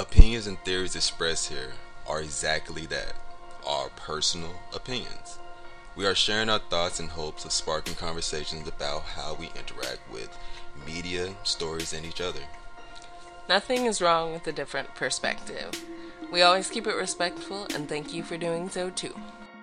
Opinions and theories expressed here are exactly that, our personal opinions. We are sharing our thoughts in hopes of sparking conversations about how we interact with media, stories, and each other. Nothing is wrong with a different perspective. We always keep it respectful, and thank you for doing so too.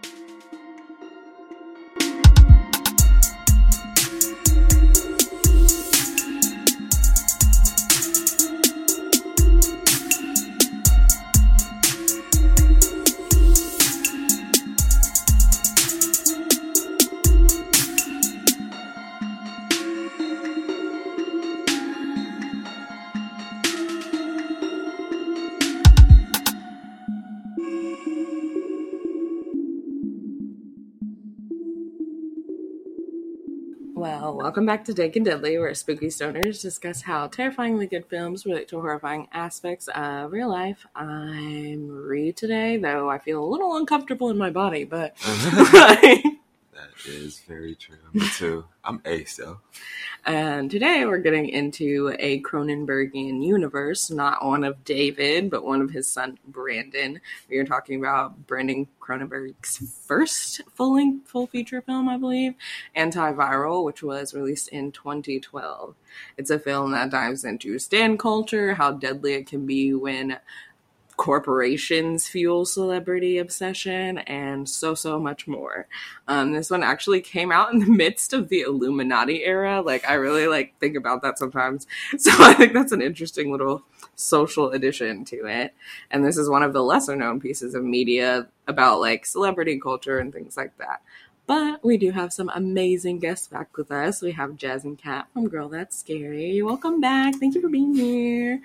Well, welcome back to Dank and Deadly, where spooky stoners discuss how terrifyingly good films relate to horrifying aspects of real life. I'm Ree today, though I feel a little uncomfortable in my body, but... That is very true. Me too. I'm Ace, though. And today we're getting into a Cronenbergian universe, not one of David, but one of his son, Brandon. We are talking about Brandon Cronenberg's first full feature film, I believe, Antiviral, which was released in 2012. It's a film that dives into stan culture, how deadly it can be when corporations fuel celebrity obsession, and so much more. This one actually came out in the midst of the Illuminati era. I really think about that sometimes. So I think that's an interesting little social addition to it. And this is one of the lesser known pieces of media about celebrity culture and things like that. But we do have some amazing guests back with us. We have Jazz and Kat from Girl That's Scary. Welcome back. Thank you for being here.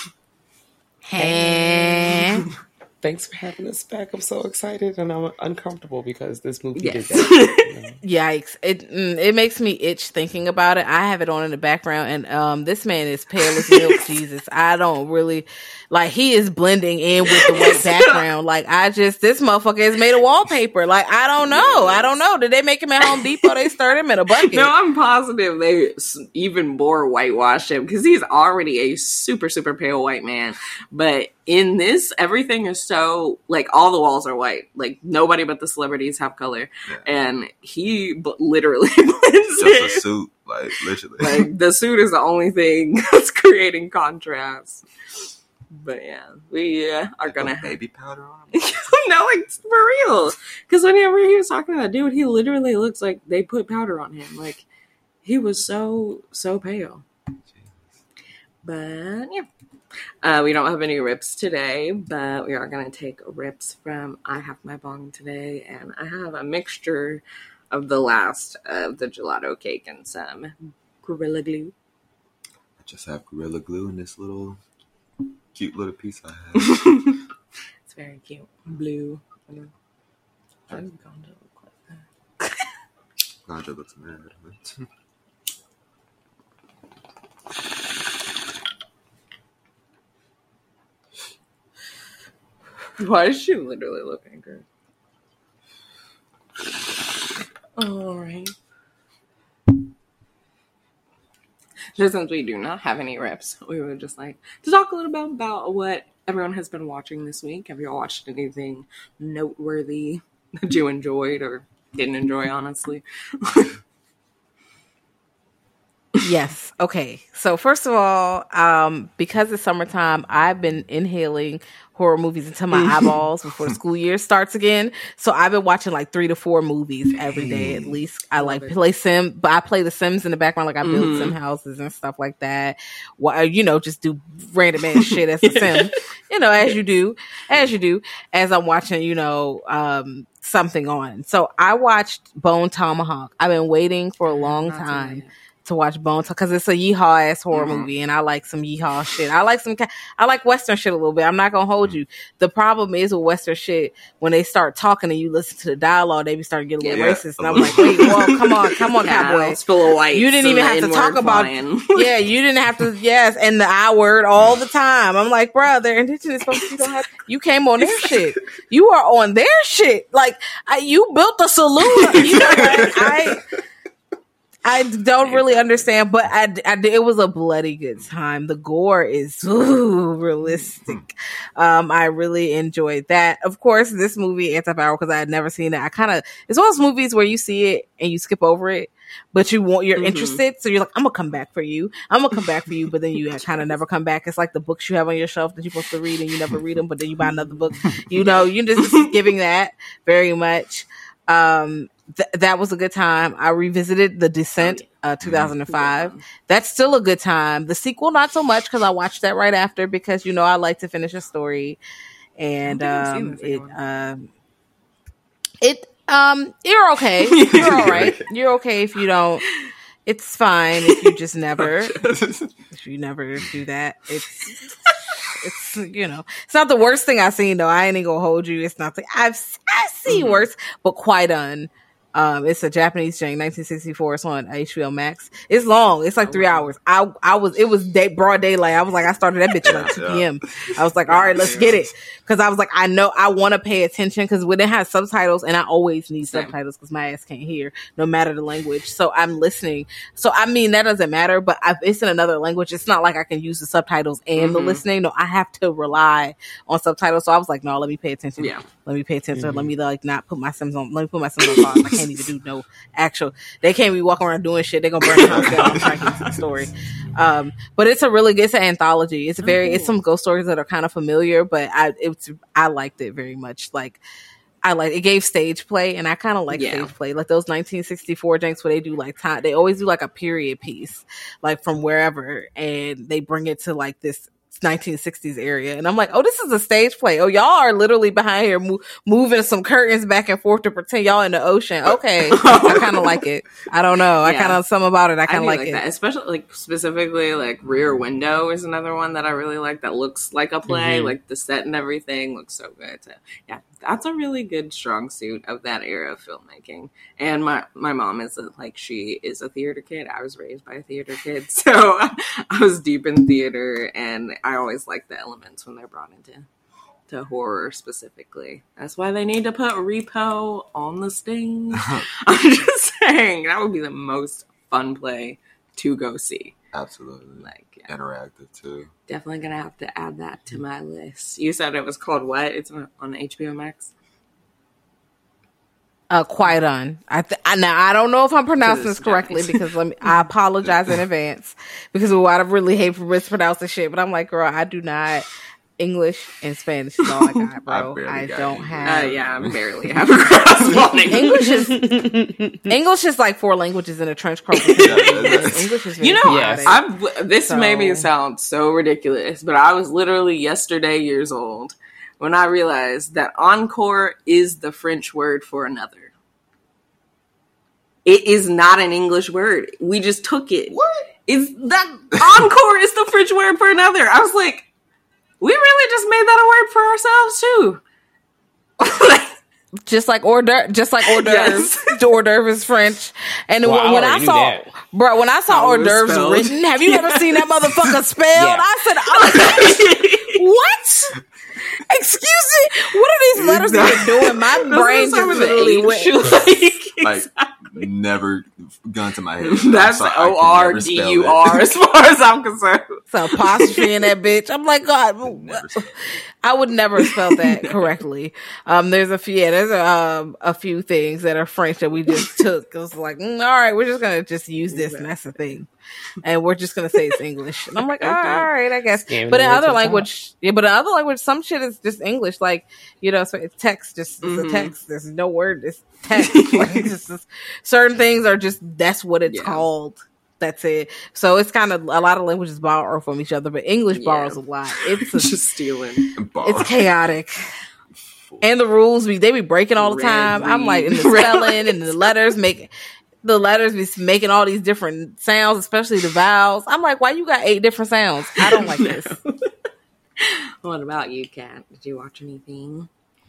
Hey. Thanks for having us back. I'm so excited and I'm uncomfortable because this movie yes. did that. Yikes. It makes me itch thinking about it. I have it on in the background and this man is pale as milk. Jesus. I don't really he is blending in with the white background. This motherfucker has made a wallpaper. I don't know. Did they make him at Home Depot? They stirred him in a bucket. No, I'm positive they even more whitewashed him because he's already a super, super pale white man. But in this, everything is so, all the walls are white. Nobody but the celebrities have color. Yeah. And he literally blends in. Just a suit, literally. The suit is the only thing that's creating contrast. But yeah, we are gonna have baby powder on him. No, for real. Because whenever he was talking to that dude, he literally looks like they put powder on him. He was so pale. Jeez. But yeah, we don't have any rips today, but we are gonna take rips from I Have My Bong today, and I have a mixture of the last of the gelato cake and some Gorilla Glue. I just have Gorilla Glue in this cute little piece I have. It's very cute. Blue. How does Ganja look like that? Ganja looks mad. Why does she literally look angry? Alright. Just since we do not have any reps, we would just to talk a little bit about what everyone has been watching this week. Have you all watched anything noteworthy that you enjoyed or didn't enjoy, honestly? Yes. Okay. So first of all, because it's summertime, I've been inhaling horror movies into my eyeballs before the school year starts again. So I've been watching 3 to 4 movies every day at least. I play Sim, but I play the Sims in the background. I build Sim houses and stuff like that. Just do random ass shit as a Sim. As you do, as I'm watching, something on. So I watched Bone Tomahawk. I've been waiting for a long time to watch Bone because it's a yeehaw ass horror movie, and I like some yeehaw shit. I like Western shit a little bit. I'm not gonna hold you. The problem is with Western shit, when they start talking and you listen to the dialogue, they be starting to get a little racist, and I'm like, wait, well, come on, cowboy. It's full of white. You didn't even have to talk about. Yeah, you didn't have to. Yes, and the I word all the time. I'm like, bro, they're indigenous folks. You came on their shit. You are on their shit. You built a saloon. I don't really understand, but it was a bloody good time. The gore is realistic. I really enjoyed that. Of course, this movie, Antiviral, because I had never seen it. It's one of those movies where you see it and you skip over it, but you're interested. So you're like, I'm going to come back for you. But then you kind of never come back. It's like the books you have on your shelf that you're supposed to read and you never read them, but then you buy another book. You're just giving that very much. That was a good time. I revisited The Descent, 2005. Yeah. That's still a good time. The sequel, not so much, because I watched that right after, because I like to finish a story, and you're okay. You're all right. You're okay if you don't. It's fine if you just never. If you never do that, it's it's not the worst thing I've seen though. I ain't gonna hold you. It's not I've seen worse, but quite it's a Japanese thing, 1964. It's on HBO Max. It's long. It's like 3 hours. It was broad daylight. I was like, I started that bitch at like 2 p.m. I was like, all right, let's get it. Cause I was like, I know I want to pay attention cause when it has subtitles, and I always need subtitles cause my ass can't hear no matter the language. So I'm listening. So I mean, that doesn't matter, but it's in another language. It's not like I can use the subtitles and the listening. No, I have to rely on subtitles. So I was like, no, let me pay attention. Yeah. Let me pay attention. Let me not put my Sims on. Let me put my Sims on pause. I can't even do no actual. They can't be walking around doing shit. They're gonna burn the house down. I'm trying to get to the story. But it's it's an anthology. It's some ghost stories that are kind of familiar, but I liked it very much. Like it gave stage play, and I kind of like stage play, like those 1964 janks where they do like time. They always do like a period piece, like from wherever, and they bring it to like this 1960s area, and I'm like, oh, this is a stage play. Oh, y'all are literally behind here moving some curtains back and forth to pretend y'all in the ocean. Okay. I kind of like it. I don't know. I kind of some about it. I kind of like it, that. Especially like specifically like Rear Window is another one that I really like. That looks like a play. Like the set and everything looks so good. So, yeah, that's a really good strong suit of that era of filmmaking. And my mom she is a theater kid. I was raised by a theater kid, so I was deep in theater, and I always like the elements when they're brought into horror specifically. That's why they need to put Repo on the stage. I'm just saying that would be the most fun play to go see. Absolutely. Interactive too. Definitely gonna have to add that to my list. You said it was called what? It's on HBO Max. Quiet on. Now I don't know if I'm pronouncing this correctly because I apologize in advance because I really hate for mispronouncing shit. But I'm like, girl, I do not. English and Spanish is all I got, bro. I don't have. I barely have a grasp on it. English is like 4 languages in a trench coat. English is this made me sound so ridiculous, but I was literally yesterday years old when I realized that encore is the French word for another. It is not an English word. We just took it. What? Is that encore is the French word for another? I was like, we really just made that a word for ourselves too. just like hors d'oeuvres. Yes. Hors d'oeuvre is French. And when I saw hors d'oeuvres written, have you ever seen that motherfucker spelled? Yeah. I said, what? Excuse me? What are these letters even doing? My brain just literally never gone to my head. That's ORDUR as far as I'm concerned. It's an apostrophe in that bitch. I'm like, God, I would never spell that correctly. There's a few things that are French that we just took. It was like, all right, we're just gonna just use this, and that's the thing. And we're just gonna say it's English. And I'm like, all right, I guess. But in other language, some shit is just English. Like, so it's text, it's a text. There's no word. It's text. Certain things are just, that's what it's called. That's it. So it's kind of, a lot of languages borrow from each other, but English borrows a lot. It's just stealing. It's chaotic. And the rules, they be breaking all the time. I'm like, in the spelling and the letters be making all these different sounds, especially the vowels. I'm like, why you got 8 different sounds? I don't like this. What about you, Kat? Did you watch anything?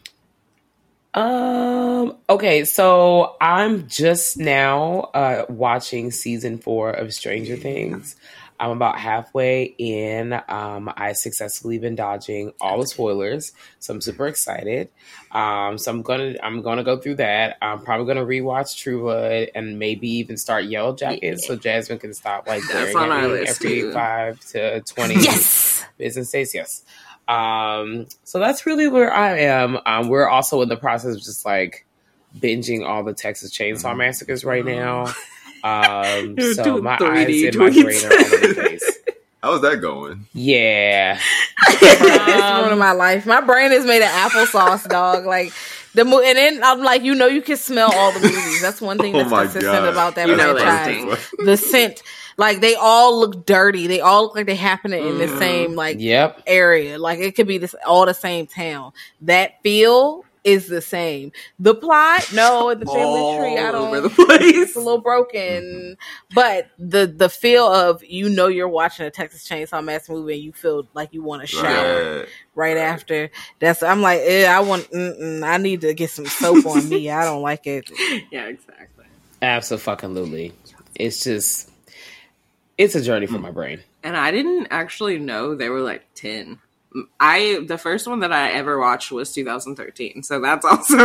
Okay, so I'm just now watching season 4 of Stranger Things. I'm about halfway in. I successfully been dodging all the spoilers, so I'm super excited. So I'm gonna go through that. I'm probably gonna rewatch True Blood and maybe even start Yellow Jackets so Jasmine can stop like That's glaring on at our me list, every too. 5 to 20 Yes. business days. Yes. So that's really where I am. We're also in the process of just like binging all the Texas Chainsaw Massacres right now. So my 3D eyes and my tweets. brain are all over the place. How's that going? Yeah. It's one of my life. My brain is made of applesauce, dog. Like and then I'm like, you can smell all the movies. That's one thing Oh that's my consistent God. about that You know franchise. that The scent, like they all look dirty. They all look like they happen in the same like Yep. area. Like it could be all the same town. That feel is the same. The plot, no, the family tree, I All don't. over the place. It's a little broken, but the feel of you're watching a Texas Chainsaw Massacre movie and you feel like you want to shower right after. I'm like, I need to get some soap on me. I don't like it. Yeah, exactly. Absolutely. It's just, it's a journey for my brain. And I didn't actually know there were like 10. The first one that I ever watched was 2013. So that's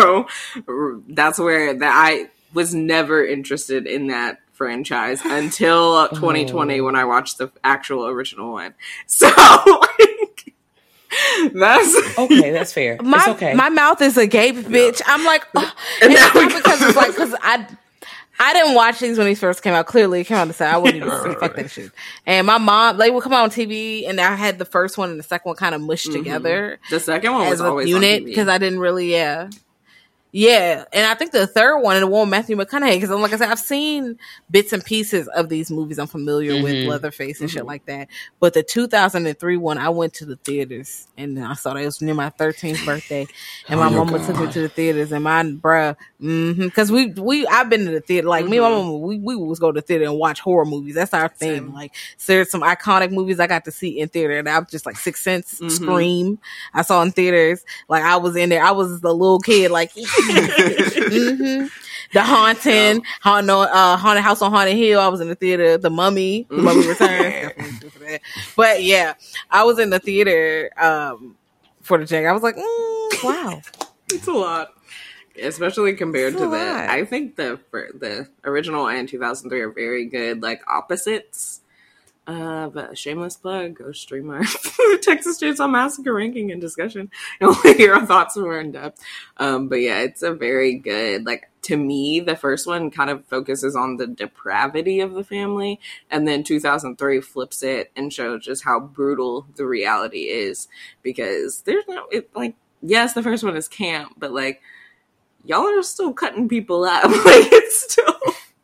where I was never interested in that franchise until 2020 when I watched the actual original one. So like, that's okay. That's fair. It's okay. My mouth is agape, bitch. I'm like, and it's not because I didn't watch these when these first came out. Clearly, it came out the same. I wouldn't even say fuck that shit. And my mom, they would come out on TV, and I had the first one and the second one kind of mushed together. The second one was as a always unit on TV. because I didn't really, yeah. And I think the third one, and the one with Matthew McConaughey, because like I said, I've seen bits and pieces of these movies. I'm familiar with Leatherface and shit like that. But the 2003 one, I went to the theaters and I saw that it was near my 13th birthday, and my mama took me to the theaters, and my bruh, because I've been to the theater, like me and my mama, we always go to the theater and watch horror movies. That's our thing. Same. Like, so there's some iconic movies I got to see in theater, and I was just like Sixth Sense, Scream. I saw in theaters. Like I was in there. I was the little kid, like. The Haunting, Haunted House on Haunted Hill. I was in the theater. The Mummy Returns. But yeah, I was in the theater for the Jack. I was like, wow, it's a lot, especially compared It's to a the. lot. I think the original and 2003 are very good, like opposites. But shameless plug, go stream our Texas Chainsaw Massacre ranking and discussion. You'll hear our thoughts more in depth. But yeah, it's a very good, like, to me, the first one kind of focuses on the depravity of the family, and then 2003 flips it and shows just how brutal the reality is, because there's yes, the first one is camp, but like, y'all are still cutting people up. Like, it's still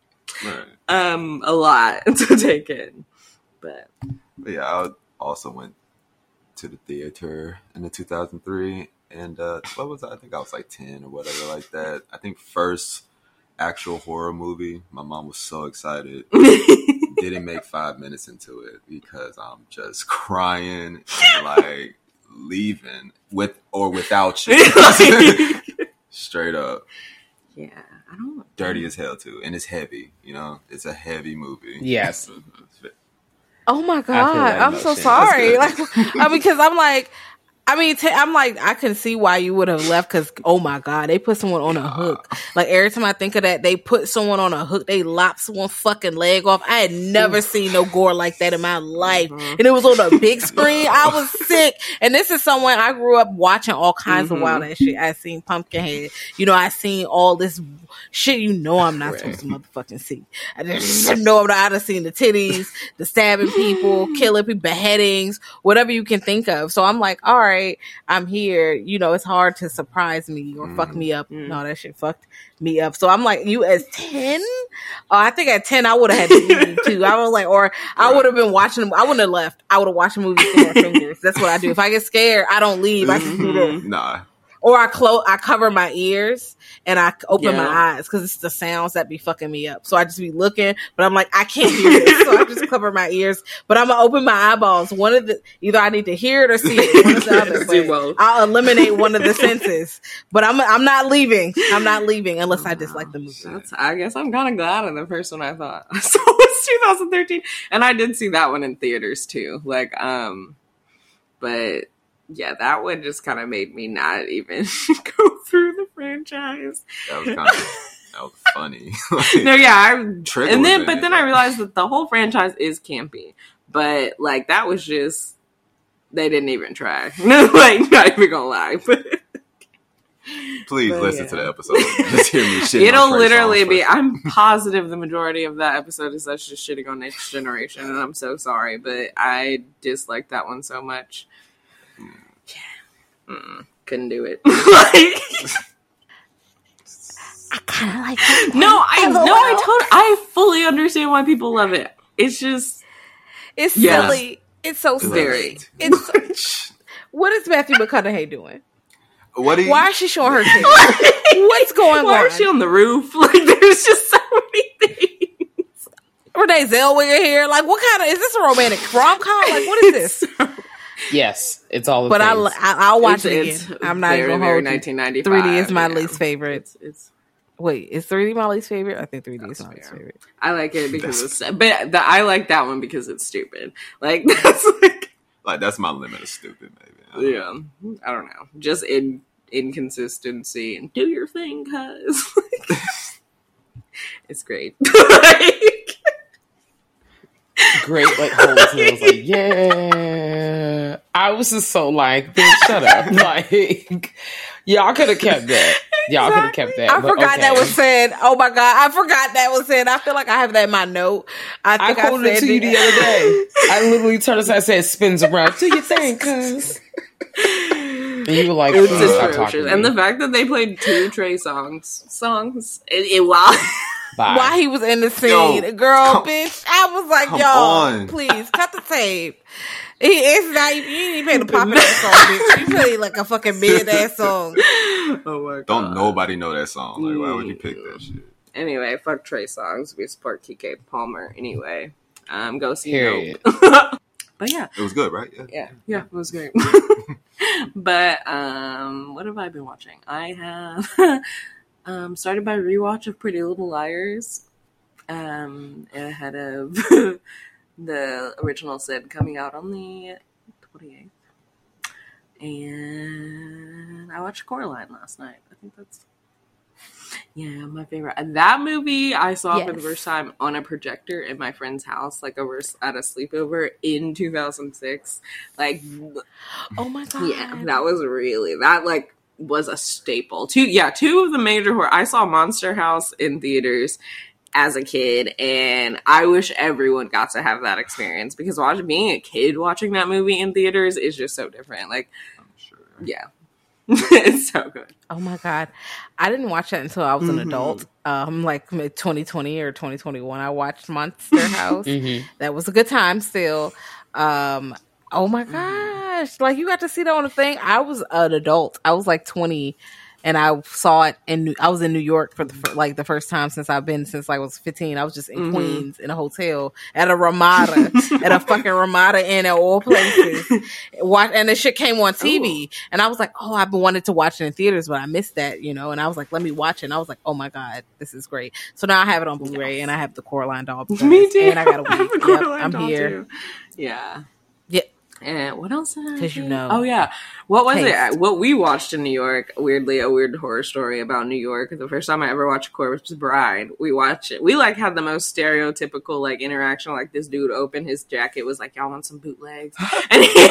a lot to take in. But yeah, I also went to the theater in the 2003, and what was I think I was like 10 or whatever like that. I think first actual horror movie. My mom was so excited. Didn't make 5 minutes into it because I'm just crying and like leaving with or without you. Straight up. yeah, I don't. Dirty as hell too, and it's heavy. It's a heavy movie. Yes. oh my I God, feel that I'm so emotion. sorry. Like, because I'm like. I'm like, I can see why you would have left because, oh my God, they put someone on a hook. Like, every time I think of that, they put someone on a hook, they lop someone's fucking leg off. I had never seen no gore like that in my life. And it was on a big screen. I was sick. And this is someone I grew up watching all kinds of wild ass shit. I seen Pumpkinhead. I seen all this shit I'm not supposed to motherfucking see. I just know I'm not. I done seen the titties, the stabbing people, killing people, beheadings, whatever you can think of. So I'm like, all right, I'm here. It's hard to surprise me or fuck me up. No, that shit fucked me up. So I'm like, you as 10? I think at 10 I would have had to leave too. I was like, or I would have been watching them. I wouldn't have left. I would have watched the movie through my fingers. That's what I do. If I get scared, I don't leave. I just do this. Nah. Or I cover my ears and I open my eyes because it's the sounds that be fucking me up. So I just be looking, but I'm like, I can't hear this. So I just cover my ears, but I'm going to open my eyeballs. Either I need to hear it or see it. One or the other. But I'll eliminate one of the senses, but I'm not leaving. I'm not leaving unless I dislike the movie. I guess I'm kind of glad of the first one I thought. So it was 2013. And I did see that one in theaters too. Like, but yeah, that one just kind of made me not even go through the franchise. That was funny. No, yeah, but then I realized that the whole franchise is campy. But like that was just, they didn't even try. Like, not even gonna lie. Please listen to the episode. Just hear me shitting. It'll literally be. I'm positive the majority of that episode is us just shitting on Next Generation, and I'm so sorry, but I dislike that one so much. Yeah, couldn't do it. I kind of like it. I fully understand why people love it. It's just, it's silly. It's so silly. What is Matthew McConaughey doing? Why is she showing her kids? What's going on? Why is she on the roof? Like, there's just so many things. Renee Zellweger here. Like, what kind of, is this a romantic rom-com? Like, what is this? Yes, it's all. But I'll watch it again. I'm not even gonna hold 1995. 3D is my least favorite. Wait, is 3D my least favorite? I think 3D is my least favorite. I like it because I like that one because it's stupid. Like, that's like that's my limit of stupid, maybe. I don't know. Just inconsistency and do your thing, cuz. It's great. Great, like, whole thing. I was like, yeah. I was just so like, bitch, shut up. Like, y'all could have kept that. Y'all could have kept that. I forgot that was said. Oh my God. I forgot that was said. I feel like I have that in my note. I quoted it to you the other day. I literally turned aside and said, spins around. Do you think, cuz? And you were like, stop talking. And the fact that they played 2 Trey songs, while he was in the scene, bitch, I was like, y'all, please cut the tape. It's not even, you didn't even pay the pop ass song, bitch. You played like a fucking mid ass song. Oh my God. Don't nobody know that song. Like, why would you pick that shit? Anyway, fuck Trey songs. We support Keke Palmer anyway. Go see Period. But yeah, it was good, right? Yeah, it was great. But what have I been watching? I have started my rewatch of Pretty Little Liars ahead of the original Sid coming out on the 28th. And I watched Coraline last night. I think that's my favorite. And that movie I saw for the first time on a projector in my friend's house, like over at a sleepover in 2006. Like, oh my God. Yeah, that was was a staple. Two of the major horror. I saw Monster House in theaters as a kid, and I wish everyone got to have that experience because being a kid watching that movie in theaters is just so different. Like, I'm sure. Yeah. It's so good. Oh my God. I didn't watch that until I was an adult. Like 2020 or 2021, I watched Monster House. That was a good time still. Oh my gosh. Like, you got to see that on the thing. I was an adult. I was like 20 and I saw it I was in New York for the first time since I was 15. I was just in Queens in a hotel at a Ramada, at a fucking Ramada Inn at all places. And the shit came on TV. Ooh. And I was like, oh, I've been wanting to watch it in theaters, but I missed that, And I was like, let me watch it. And I was like, oh my God, this is great. So now I have it on Blu-ray and I have the Coraline doll. Me too. And I got a week. I'm here. Too. Yeah. Yeah. And what else did I Because Oh, yeah. What was it? What we watched in New York, weirdly, a weird horror story about New York. The first time I ever watched Corpse Bride, we watched it. We, had the most stereotypical, interaction. Like, this dude opened his jacket, was like, y'all want some bootlegs? And he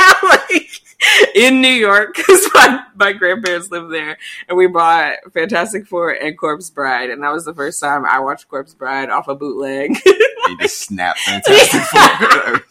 in New York, because my grandparents lived there, and we bought Fantastic Four and Corpse Bride, and that was the first time I watched Corpse Bride off a bootleg. You just snapped Fantastic Four.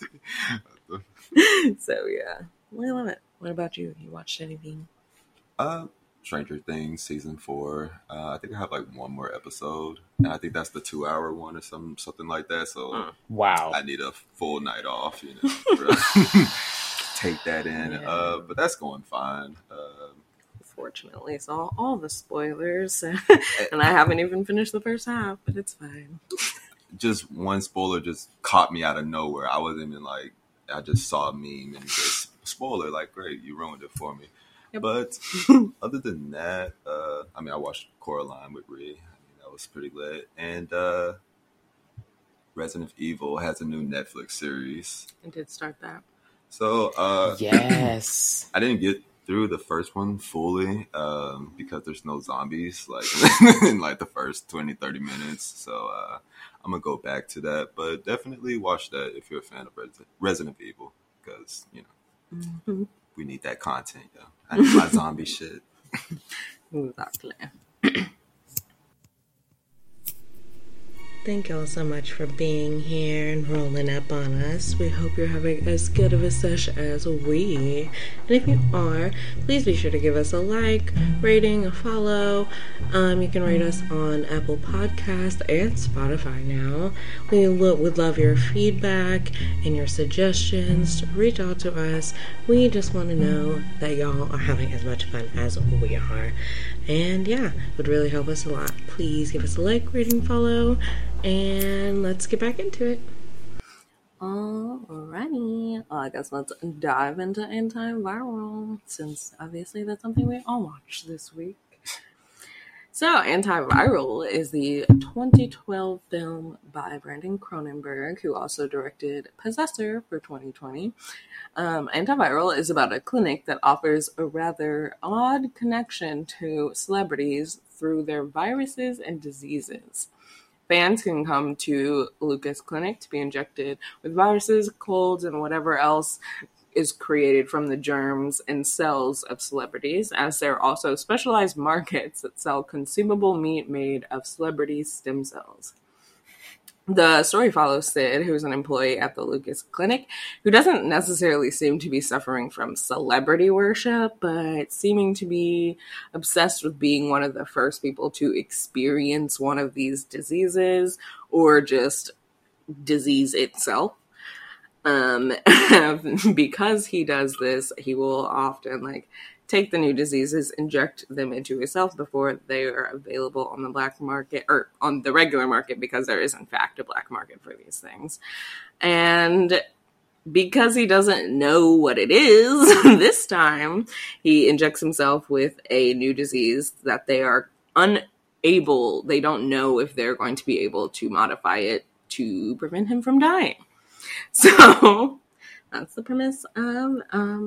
So yeah, I love it. What about you? You watched anything? Stranger Things season 4. I think I have one more episode, and I think that's the 2-hour one or something like that. So wow, I need a full night off, take that in. Yeah. But that's going fine. unfortunately saw all the spoilers, and I haven't even finished the first half, but it's fine. Just one spoiler just caught me out of nowhere. I wasn't even like, I just saw a meme and just spoiler, like, great, you ruined it for me. Yep. But other than that, I mean, I watched Coraline with Ree. I mean, that was pretty lit. And Resident Evil has a new Netflix series. I did start that. So, yes. I didn't get through the first one fully because there's no zombies like in like the first 20-30 minutes. So I'm going to go back to that. But definitely watch that if you're a fan of Resident Evil because, you know, we need that content, yo. I need my zombie shit. Exactly. Thank y'all so much for being here and rolling up on us. We hope you're having as good of a sesh as we. And if you are, please be sure to give us a like, rating, a follow. You can rate us on Apple Podcasts and Spotify now. We would love your feedback and your suggestions. Reach out to us. We just want to know that y'all are having as much fun as we are. And yeah, it would really help us a lot. Please give us a like, rating, follow, and let's get back into it. Alrighty. Well, I guess let's dive into Antiviral, since obviously that's something we all watched this week. So, Antiviral is the 2012 film by Brandon Cronenberg, who also directed Possessor for 2020. Antiviral is about a clinic that offers a rather odd connection to celebrities through their viruses and diseases. Fans can come to Lucas Clinic to be injected with viruses, colds, and whatever else is created from the germs and cells of celebrities, as there are also specialized markets that sell consumable meat made of celebrity stem cells. The story follows Sid, who's an employee at the Lucas Clinic, who doesn't necessarily seem to be suffering from celebrity worship, but seeming to be obsessed with being one of the first people to experience one of these diseases, or just disease itself. Because he does this, he will often take the new diseases, inject them into himself before they are available on the black market, or on the regular market, because there is in fact a black market for these things. And because he doesn't know what it is this time, he injects himself with a new disease that they are they don't know if they're going to be able to modify it to prevent him from dying. So that's the premise of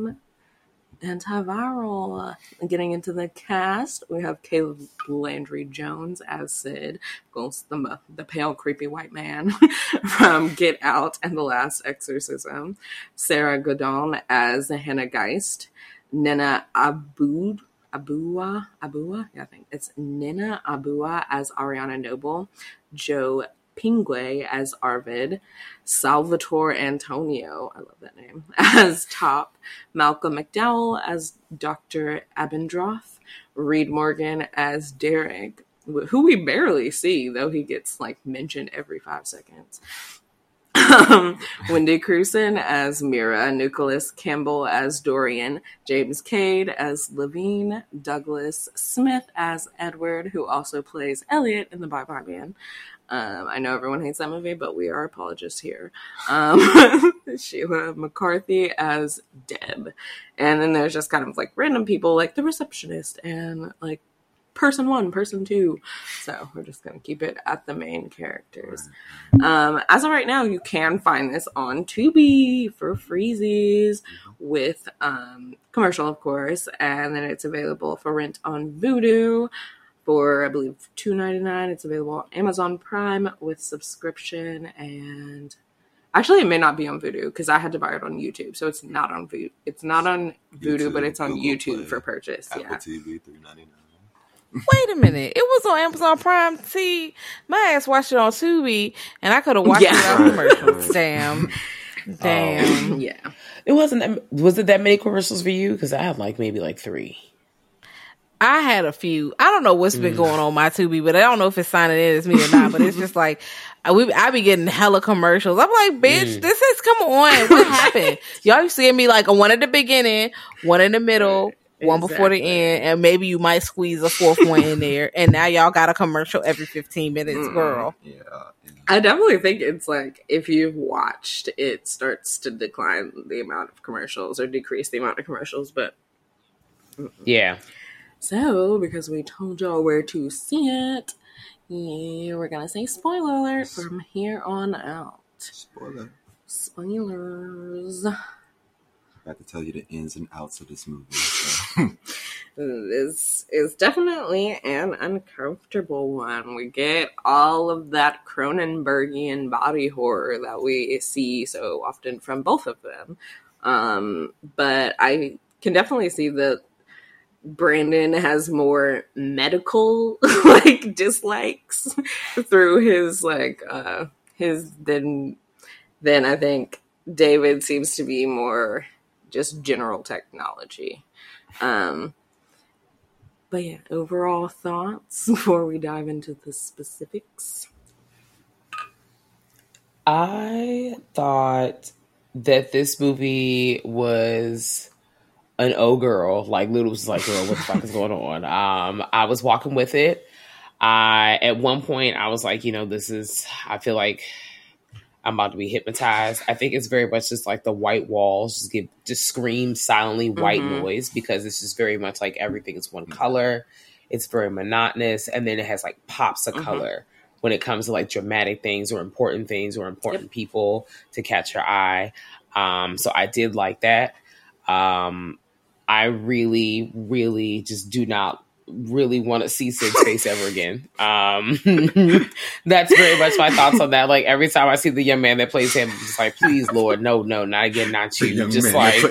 Antiviral. Getting into the cast, we have Caleb Landry Jones as Sid, the pale, creepy white man from Get Out and The Last Exorcism. Sarah Godon as Hannah Geist. Nina Abua, yeah, I think it's Nina Abua as Ariana Noble. Joe Pingue as Arvid, Salvatore Antonio, I love that name, as Top, Malcolm McDowell as Dr. Abendroth, Reed Morgan as Derek, who we barely see, though he gets mentioned every 5 seconds. Wendy Crewson as Mira, Nicholas Campbell as Dorian, James Cade as Levine, Douglas Smith as Edward, who also plays Elliot in the Bye Bye Man. I know everyone hates that movie, but we are apologists here. Sheila McCarthy as Deb. And then there's just kind of random people like the receptionist and person 1, person 2. So we're just going to keep it at the main characters. As of right now, you can find this on Tubi for freezies with commercial, of course. And then it's available for rent on Vudu for, I believe, $2.99. It's available on Amazon Prime with subscription. And actually, it may not be on Vudu because I had to buy it on YouTube. So it's not on Vudu. It's not on Vudu, but it's on Google YouTube Play, for purchase. Apple TV, $3.99. Wait a minute. It was on Amazon Prime. See, my ass watched it on Tubi, and I could have watched it on commercials. Damn. Yeah. It wasn't. Was it that many commercials for you? Because I have maybe 3. I had a few. I don't know what's been going on my Tubi, but I don't know if it's signing in as me or not. But it's just I be getting hella commercials. I'm like, bitch, this is, come on. What happened? Y'all used to give me one at the beginning, one in the middle, one before the end, and maybe you might squeeze a fourth one in there, and now y'all got a commercial every 15 minutes, girl. Yeah. I definitely think it's like if you've watched, it starts to decline the amount of commercials or decrease the amount of commercials, but yeah. So, because we told y'all where to see it, we're gonna say spoiler alert from here on out. Spoilers. I have to tell you the ins and outs of this movie. So. This is definitely an uncomfortable one. We get all of that Cronenbergian body horror that we see so often from both of them. But I can definitely see that Brandon has more medical dislikes through his than I think David seems to be more just general technology. But yeah, overall thoughts before we dive into the specifics. I thought that this movie was an girl. Like, Lulu was like, girl, what the fuck is going on? I was walking with it. At one point, I was like, I feel like I'm about to be hypnotized. I think it's very much just like the white walls just scream silently white noise, because it's just very much like everything is one color. It's very monotonous. And then it has like pops of color when it comes to like dramatic things or important people to catch your eye. So I did like that. I really, really just do not really want to see Sid's face ever again. That's very much my thoughts on that. Like, every time I see the young man that plays him, I'm just like, please, Lord, no, not again, not you. Just like,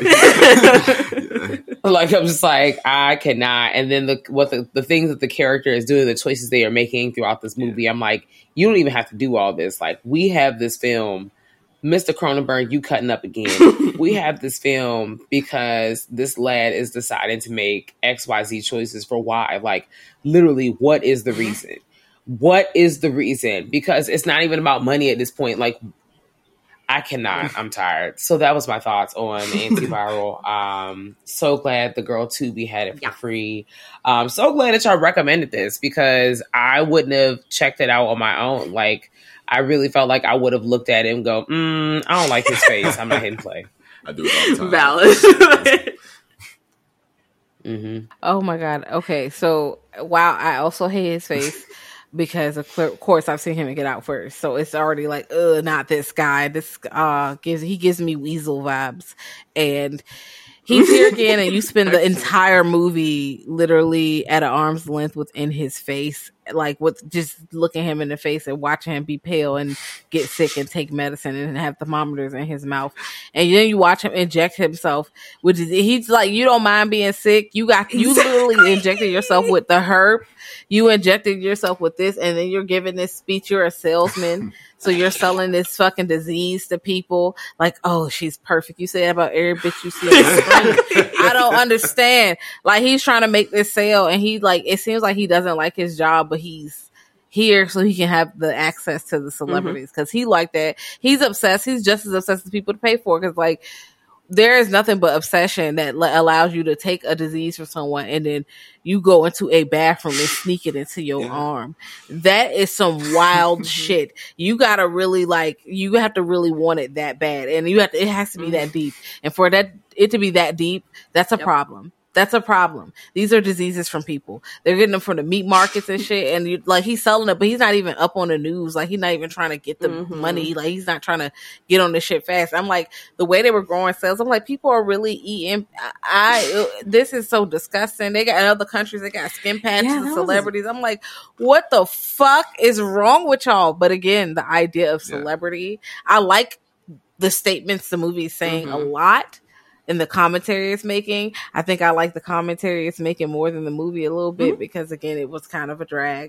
like, I'm just like, I cannot. And then the things that the character is doing, the choices they are making throughout this movie, I'm like, you don't even have to do all this. Like, we have this film. Mr. Cronenberg, you cutting up again. We have this film because this lad is deciding to make XYZ choices for why. Like, literally, what is the reason? What is the reason? Because it's not even about money at this point. Like, I cannot. I'm tired. So that was my thoughts on Antiviral. So glad the girl Tubi had it for free. So glad that y'all recommended this, because I wouldn't have checked it out on my own. Like, I really felt like I would have looked at it and go, I don't like his face. I'm not hitting play. I do it all the time. Valid. Oh my God. Okay. So, wow. I also hate his face because of course I've seen him Get Out first. So it's already like, not this guy. This gives me Weasel vibes. And he's here again, and you spend the entire movie literally at an arm's length within his face, like with just looking him in the face and watching him be pale and get sick and take medicine and have thermometers in his mouth. And then you watch him inject himself, which is, he's like, you don't mind being sick. You literally injected yourself with the herb. You injected yourself with this, and then you're giving this speech. You're a salesman. So you're selling this fucking disease to people. Like, oh, she's perfect. You say that about every bitch you see on the screen. I don't understand. Like, he's trying to make this sale, and he like, it seems like he doesn't like his job, but he's here so he can have the access to the celebrities, because he like that. He's obsessed. He's just as obsessed as people to pay for, because like, there is nothing but obsession that allows you to take a disease from someone and then you go into a bathroom and sneak it into your arm. That is some wild shit. You gotta really you have to really want it that bad, and it has to be that deep. And for it to be that deep, that's a problem. That's a problem. These are diseases from people. They're getting them from the meat markets and shit. And he's selling it, but he's not even up on the news. Like, he's not even trying to get the money. Like, he's not trying to get on this shit fast. I'm like, the way they were growing sales, I'm like, people are really eating. This is so disgusting. They got in other countries, they got skin patches and celebrities. I'm like, what the fuck is wrong with y'all? But again, the idea of celebrity, I like the statements the movie is saying a lot. And the commentary it's making, I think I like the commentary it's making more than the movie a little bit, because again, it was kind of a drag.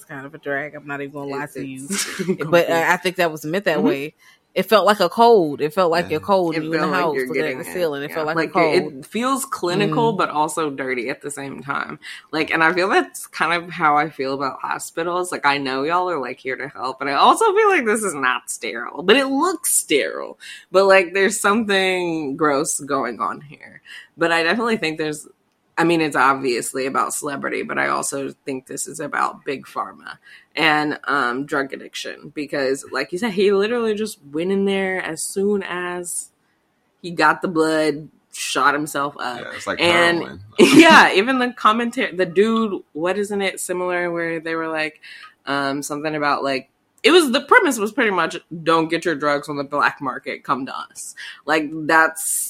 I'm not even gonna lie to you, but I think that was meant that way. It felt like a cold. It felt like a cold. You in the house looking at the ceiling. It felt like a cold. It feels clinical, but also dirty at the same time. Like, and I feel that's kind of how I feel about hospitals. Like, I know y'all are like here to help, but I also feel like this is not sterile, but it looks sterile. But like, there's something gross going on here. But I definitely think there's I mean, it's obviously about celebrity, but I also think this is about big pharma and drug addiction because, like you said, he literally just went in there as soon as he got the blood, shot himself up. Yeah, it's like and heroin. Yeah, even the commentary, the dude, what isn't it similar where they were like something about like, the premise was pretty much don't get your drugs on the black market, come to us. Like that's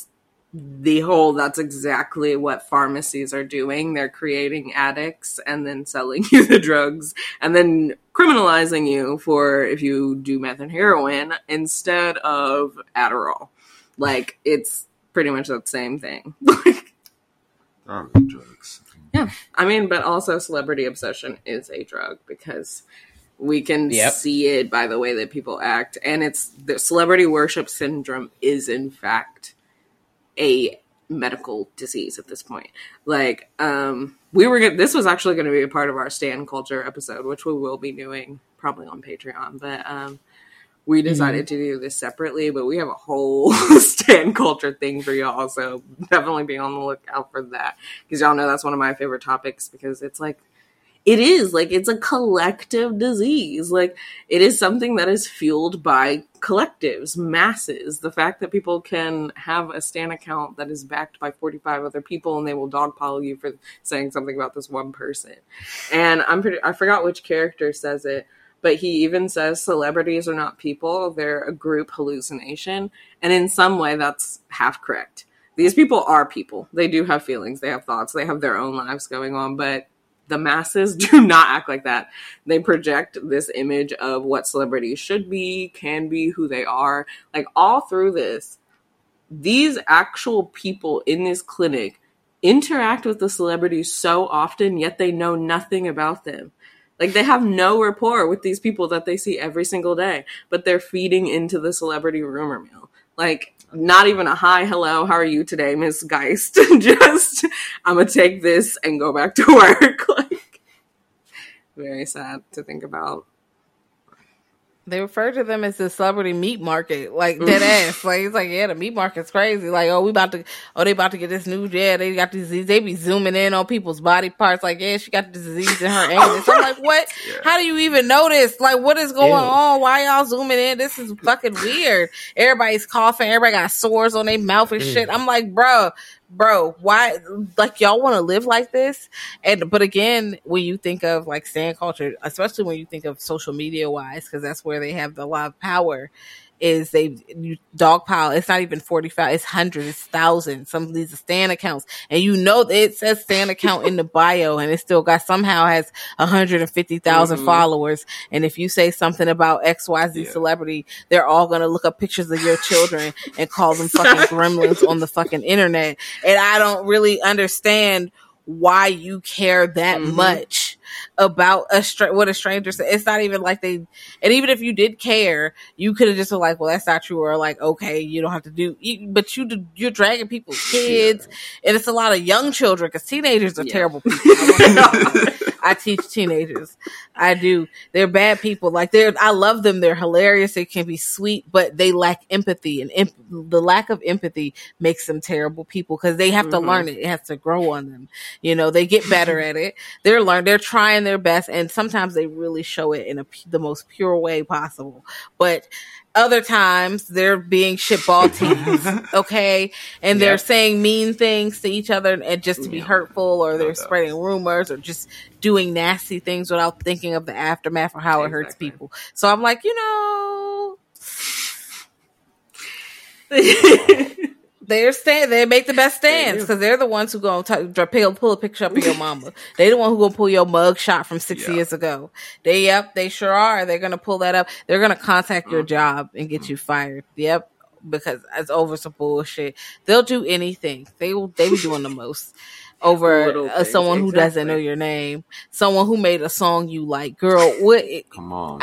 exactly what pharmacies are doing. They're creating addicts and then selling you the drugs and then criminalizing you for if you do meth and heroin instead of Adderall. Like, it's pretty much the same thing. Drugs. Yeah. I mean, but also celebrity obsession is a drug because we can see it by the way that people act. And the celebrity worship syndrome is in fact a medical disease at this point. Like, this was actually going to be a part of our Stan Culture episode, which we will be doing probably on Patreon, but we decided to do this separately, but we have a whole Stan Culture thing for y'all, so definitely be on the lookout for that, because y'all know that's one of my favorite topics, because it's like, it's a collective disease. Like, it is something that is fueled by collectives, masses. The fact that people can have a Stan account that is backed by 45 other people and they will dogpile you for saying something about this one person. And I forgot which character says it, but he even says celebrities are not people. They're a group hallucination. And in some way, that's half correct. These people are people. They do have feelings. They have thoughts. They have their own lives going on, but the masses do not act like that. They project this image of what celebrities should be, can be, who they are. Like, all through this, these actual people in this clinic interact with the celebrities so often, yet they know nothing about them. Like, they have no rapport with these people that they see every single day, but they're feeding into the celebrity rumor mill. Like, not even a hi, hello, how are you today, Miss Geist? Just, I'm gonna take this and go back to work. Like, very sad to think about. They refer to them as the celebrity meat market, like dead ass. Like, it's like, yeah, the meat market's crazy. Like, they about to get this new, they got this disease. They be zooming in on people's body parts. Like, yeah, she got the disease in her anus. I'm like, what? Yeah. How do you even know this? Like, what is going on? Why y'all zooming in? This is fucking weird. Everybody's coughing. Everybody got sores on their mouth and shit. I'm like, bro, why, like, y'all want to live like this? But again, when you think of like Stan Culture, especially when you think of social media wise, because that's where they have a lot of power, is you dogpile. It's not even 45, it's hundreds, it's thousands. Some of these are Stan accounts, and you know it says Stan account in the bio, and it still somehow has 150,000 followers. And if you say something about XYZ celebrity, they're all gonna look up pictures of your children and call them fucking gremlins on the fucking internet. And I don't really understand why you care that much about what a stranger said. It's not even like and even if you did care, you could have just been like, well, that's not true, or like, okay, you don't have to do, but you're dragging people's kids, and it's a lot of young children, because teenagers are terrible people. I teach teenagers. I do. They're bad people. Like, I love them. They're hilarious. They can be sweet, but they lack empathy, and the lack of empathy makes them terrible people, because they have to learn it. It has to grow on them. You know, they get better at it. They're trying their best, and sometimes they really show it in the most pure way possible. But other times they're being shitball teens, okay? And they're saying mean things to each other and just to be hurtful, or they're spreading rumors, or just doing nasty things without thinking of the aftermath or how it hurts people. So I'm like, they make the best stands, because they're the ones who go pull a picture up of your mama. They the one who gonna pull your mug shot from 6 years ago. They sure are. They're gonna pull that up. They're gonna contact your job and get you fired. Yep, because it's over some bullshit. They'll do anything. They be doing the most over someone who doesn't know your name, someone who made a song you like. Girl, what? Come on.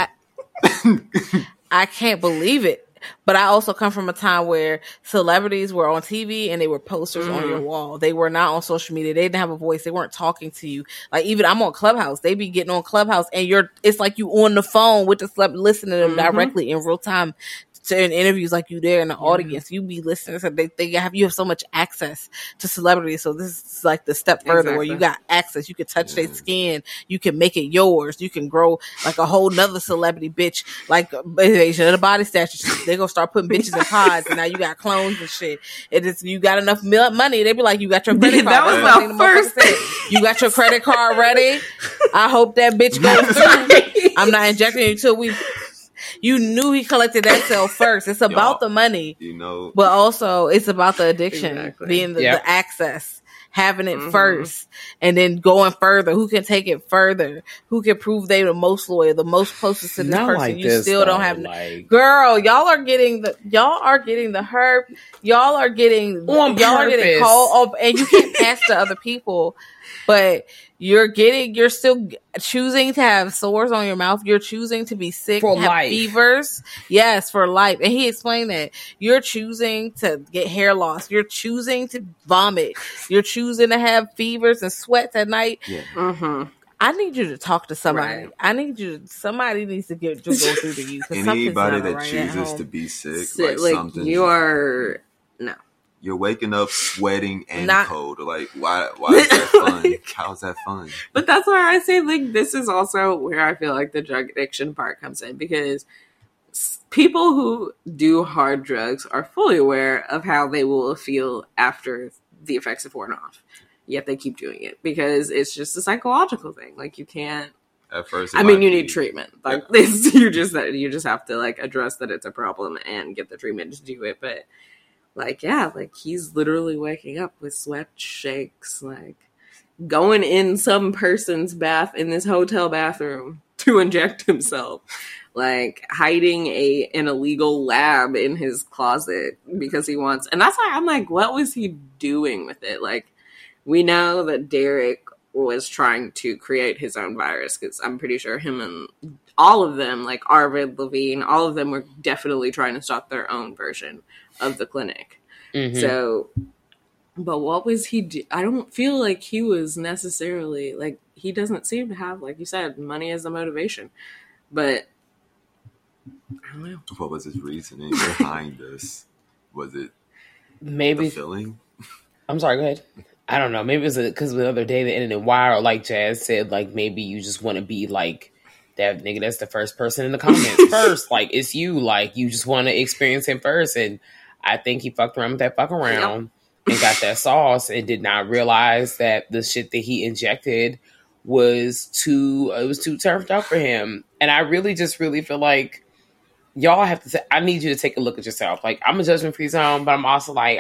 I can't believe it. But I also come from a time where celebrities were on TV and they were posters on your wall. They were not on social media. They didn't have a voice. They weren't talking to you. Like, even I'm on Clubhouse. They be getting on Clubhouse, and it's like you on the phone with the celebrity, listening to them directly in real time, certain interviews, like you there in the audience, you be listening. So you have so much access to celebrities. So this is like the step further where you got access. You can touch their skin. You can make it yours. You can grow like a whole nother celebrity bitch, like the body stature. They gonna start putting bitches in pods, and now you got clones and shit. You got enough money. They be like, you got your credit card. That was the first thing. You got your credit card ready. I hope that bitch goes through. I'm not injecting you until you knew he collected that cell first. It's about the money, but also it's about the addiction, being the access, having it first, and then going further. Who can take it further? Who can prove they the most loyal, the most closest to this person? Like you still don't have. Girl, y'all are getting the herb. Y'all are getting called up, and you can't pass to other people. But you're still choosing to have sores on your mouth. You're choosing to be sick, for have life. Fevers. Yes, for life. And he explained that you're choosing to get hair loss. You're choosing to vomit. You're choosing to have fevers and sweats at night. Yeah. Mm-hmm. I need you to talk to somebody. Right. Somebody needs to go through to you. Anybody that chooses to be sick, like something. You're waking up sweating and cold. Like, why is that fun? How's that fun? But that's where I say, like, this is also where I feel like the drug addiction part comes in, because people who do hard drugs are fully aware of how they will feel after the effects have worn off. Yet they keep doing it because it's just a psychological thing. Like, you can't. At first, you need treatment. Like this, you just have to like address that it's a problem and get the treatment to do it. But like, he's literally waking up with sweat shakes, like going in some person's bath in this hotel bathroom to inject himself, like hiding an illegal lab in his closet because he wants. And that's why I'm like, what was he doing with it? Like, we know that Derek was trying to create his own virus, because I'm pretty sure him and all of them, like Arvid Levine, all of them were definitely trying to start their own version of the clinic. Mm-hmm. So, but what was he I don't feel like he was necessarily, like, he doesn't seem to have, like you said, money as a motivation. But I don't know. What was his reasoning behind this? Was it maybe the feeling? I'm sorry, go ahead. I don't know. Maybe it was because the other day the internet wire, like Jazz said, like maybe you just want to be like that nigga that's the first person in the comments first. Like, it's you. Like, you just want to experience him first. And I think he fucked around with that fuck around and got that sauce and did not realize that the shit that he injected was too turned up for him. And I really feel like y'all have to I need you to take a look at yourself. Like, I'm a judgment-free zone, but I'm also like,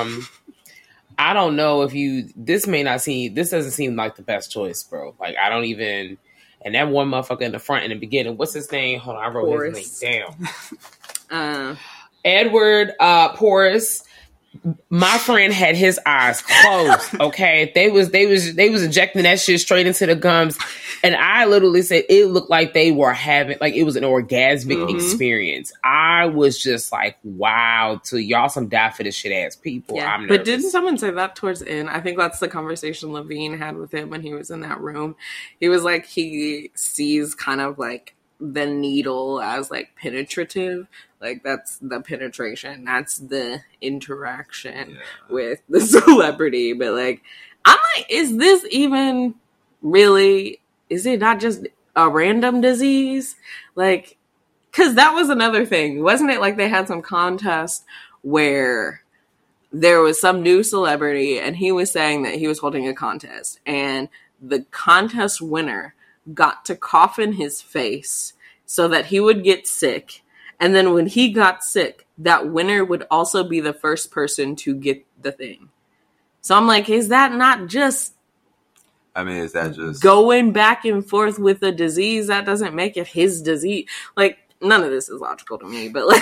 I don't know if this doesn't seem like the best choice, bro. Like, I don't even, and that one motherfucker in the front in the beginning, what's his name? Hold on, I wrote Porus. his name down. Edward Porus. My friend had his eyes closed. Okay, they was injecting that shit straight into the gums, and I literally said it looked like they were having, like, it was an orgasmic experience. I was just like, wow, to y'all some die for this shit ass people. Yeah. I'm nervous. But didn't someone say that towards the end? I think that's the conversation Levine had with him when he was in that room. He was like, he sees kind of like the needle as like penetrative. Like, that's the penetration. That's the interaction with the celebrity. But, like, I'm like, is this even really, is it not just a random disease? Like, because that was another thing. Wasn't it like they had some contest where there was some new celebrity and he was saying that he was holding a contest. And the contest winner got to cough in his face so that he would get sick. And then when he got sick, that winner would also be the first person to get the thing. So I'm like, is that not just... I mean, is that just... going back and forth with a disease? That doesn't make it his disease. Like, none of this is logical to me, but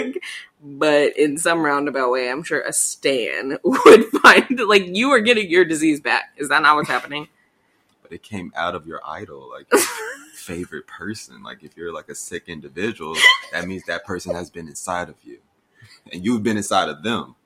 but in some roundabout way, I'm sure a stan would find, like, you are getting your disease back. Is that not what's happening? But it came out of your idol, like... favorite person. Like, if you're like a sick individual, that means that person has been inside of you and you've been inside of them.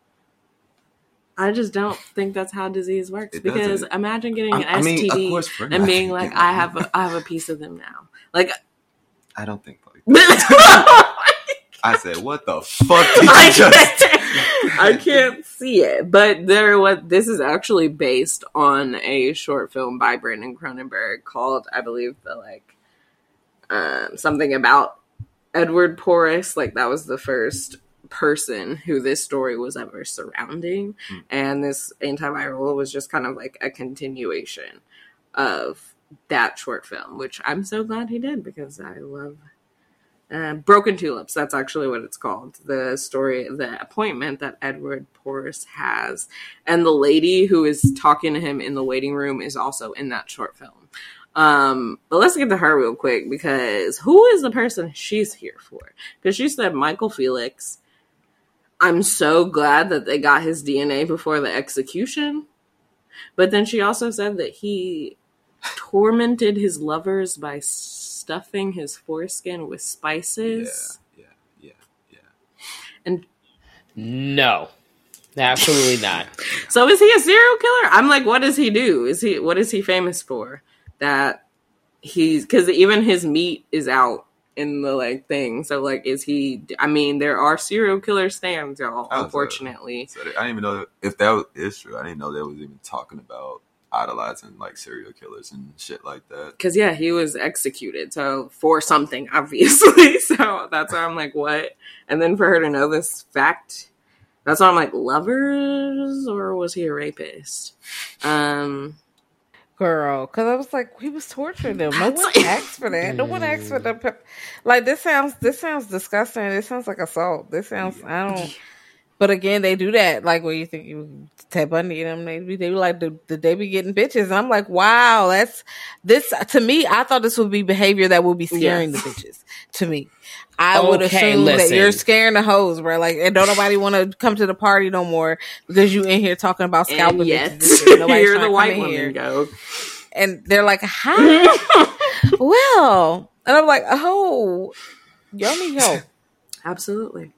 I just don't think that's how disease works, because imagine getting an STD and being like, I have a piece of them now. Like, I don't think like that. I said, "What the fuck did you just?" I can't see it, but this is actually based on a short film by Brandon Cronenberg called, I believe, something about Edward Porras. Like, that was the first person who this story was ever surrounding, and this Antiviral was just kind of like a continuation of that short film, which I'm so glad he did, because I love Broken Tulips. That's actually what it's called. The story, the appointment that Edward Porras has, and the lady who is talking to him in the waiting room is also in that short film. But let's get to her real quick, because who is the person she's here for? Because she said Michael Felix. I'm so glad that they got his DNA before the execution. But then she also said that he tormented his lovers by stuffing his foreskin with spices. Yeah. And no, absolutely not. So is he a serial killer? I'm like, what does he do? What is he famous for? That because even his meat is out in the thing. So is he? I mean, there are serial killer stands, y'all. Unfortunately, I didn't even know if that is true. I didn't know they was even talking about idolizing serial killers and shit like that. Because he was executed, so for something, obviously. So that's why I'm like, what? And then for her to know this fact, that's why I'm like, lovers, or was he a rapist? Girl, because I was like, he was torturing them. No one asked for that. No one asked for the this sounds disgusting. This sounds like assault. This sounds But again, they do that. Like, when you think Ted Bundy and them, they be like, they be getting bitches. And I'm like, wow, this to me. I thought this would be behavior that would be scaring the bitches. To me, I would assume that you're scaring the hoes, bro. Like, and don't nobody want to come to the party no more because you in here talking about scalping bitches. You're the white woman, go. And they're like, hi. Well, and I'm like, oh, y'all need help. Absolutely.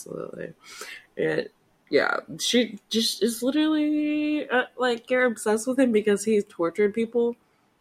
She just is literally you're obsessed with him because he's tortured people.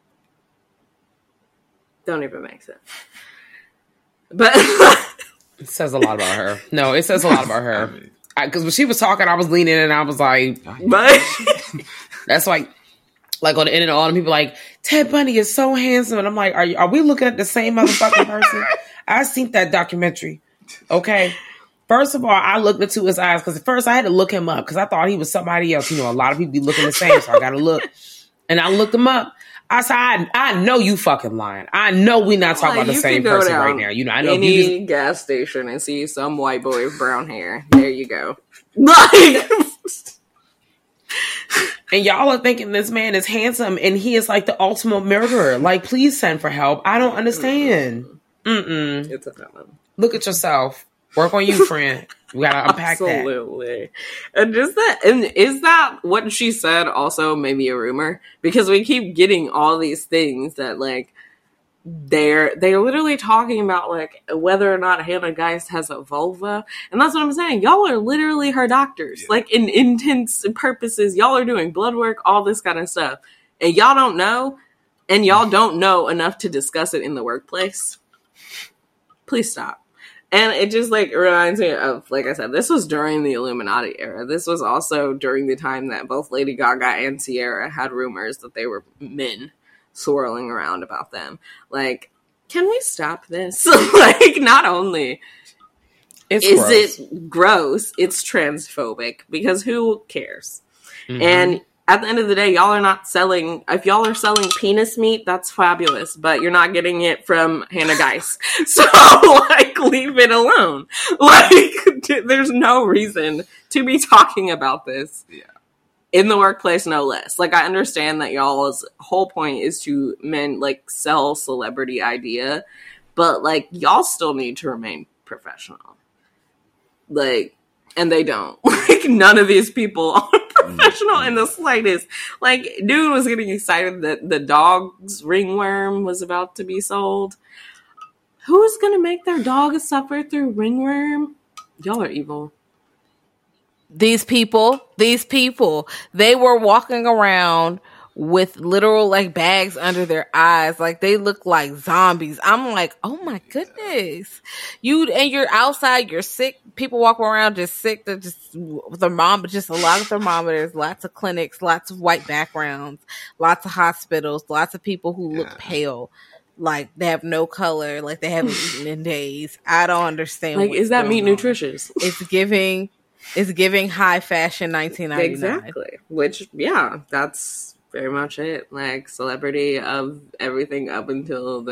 Don't even make sense. But it says a lot about her. No, it says a lot about her. Because when she was talking, I was leaning and I was like, that's like on the internet, all the people like, Ted Bundy is so handsome. And I'm like, are we looking at the same motherfucking person? I seen that documentary. Okay. First of all, I looked into his eyes because at first I had to look him up because I thought he was somebody else. A lot of people be looking the same, so I got to look. And I looked him up. I said, I know you fucking lying. I know we not talking about the same person right now. I know any gas station and see some white boy with brown hair. There you go. And y'all are thinking this man is handsome and he is like the ultimate murderer. Like, please send for help. I don't understand. It's a villain. Look at yourself. Work on you, friend. We gotta unpack Absolutely. And just that, and is that what she said also maybe a rumor? Because we keep getting all these things that they're literally talking about whether or not Hannah Geist has a vulva. And that's what I'm saying. Y'all are literally her doctors. Yeah. In intents and purposes, y'all are doing blood work, all this kind of stuff. And y'all don't know, and y'all don't know enough to discuss it in the workplace. Please stop. And it just reminds me of, like I said, this was during the Illuminati era. This was also during the time that both Lady Gaga and Ciara had rumors that they were men swirling around about them. Can we stop this? Not only it gross, it's transphobic, because who cares? Mm-hmm. And at the end of the day, y'all are not selling. If y'all are selling penis meat, that's fabulous, but you're not getting it from Hannah Geist. So, leave it alone. There's no reason to be talking about this in the workplace, no less. I understand that y'all's whole point is to sell celebrity idea, but y'all still need to remain professional. And they don't. None of these people are professional in the slightest. Dude was getting excited that the dog's ringworm was about to be sold. Who's gonna make their dog suffer through ringworm? Y'all are evil. These people, they were walking around with literal like bags under their eyes. Like they look like zombies. I'm like, oh my goodness. You're outside, you're sick. People walk around just sick. They're just just a lot of thermometers, lots of clinics, lots of white backgrounds, lots of hospitals, lots of people who look pale. Like they have no color, like they haven't eaten in days. I don't understand. Like, is that meat nutritious? It's giving high fashion 1999. Exactly. Which, yeah, that's very much it. Like celebrity of everything up until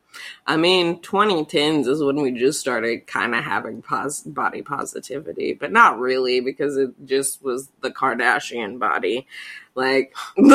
2010s is when we just started kind of having body positivity, but not really, because it just was the Kardashian body, like.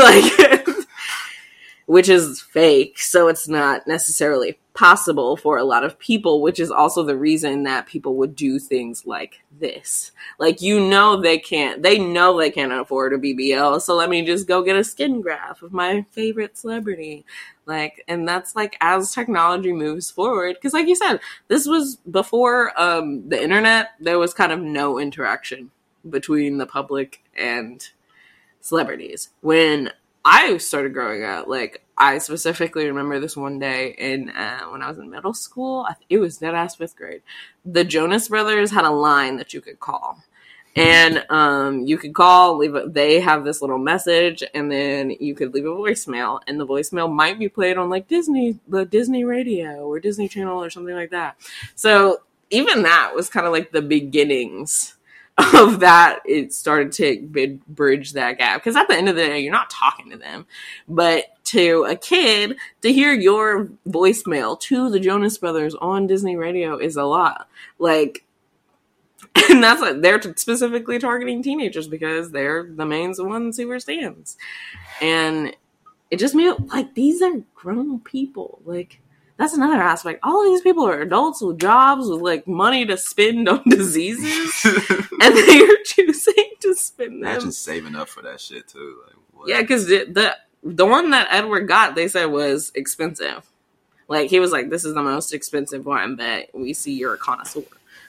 Which is fake, so it's not necessarily possible for a lot of people, which is also the reason that people would do things like this. Like, they know they can't afford a BBL, so let me just go get a skin graft of my favorite celebrity. Like, and that's like, as technology moves forward, because like you said, this was before the internet, there was kind of no interaction between the public and celebrities. When I started growing up, like, I specifically remember this one day when I was in middle school. It was deadass 5th grade. The Jonas Brothers had a line that you could call. And you could call, they have this little message, and then you could leave a voicemail. And the voicemail might be played on, like, the Disney radio or Disney Channel or something like that. So even that was kind of like the beginnings of that. It started to bridge that gap, because at the end of the day, you're not talking to them, but to a kid, to hear your voicemail to the Jonas Brothers on Disney radio is a lot. Like, and that's like, they're specifically targeting teenagers because they're the main ones who are stands. And it just made like, these are grown people. Like, that's another aspect. All these people are adults with jobs, with like money to spend on diseases, and they are choosing to spend them. Imagine saving up for that shit too. Like, what? Yeah, because the one that Edward got, they said was expensive. Like, he was like, "This is the most expensive one that we see. You're a connoisseur."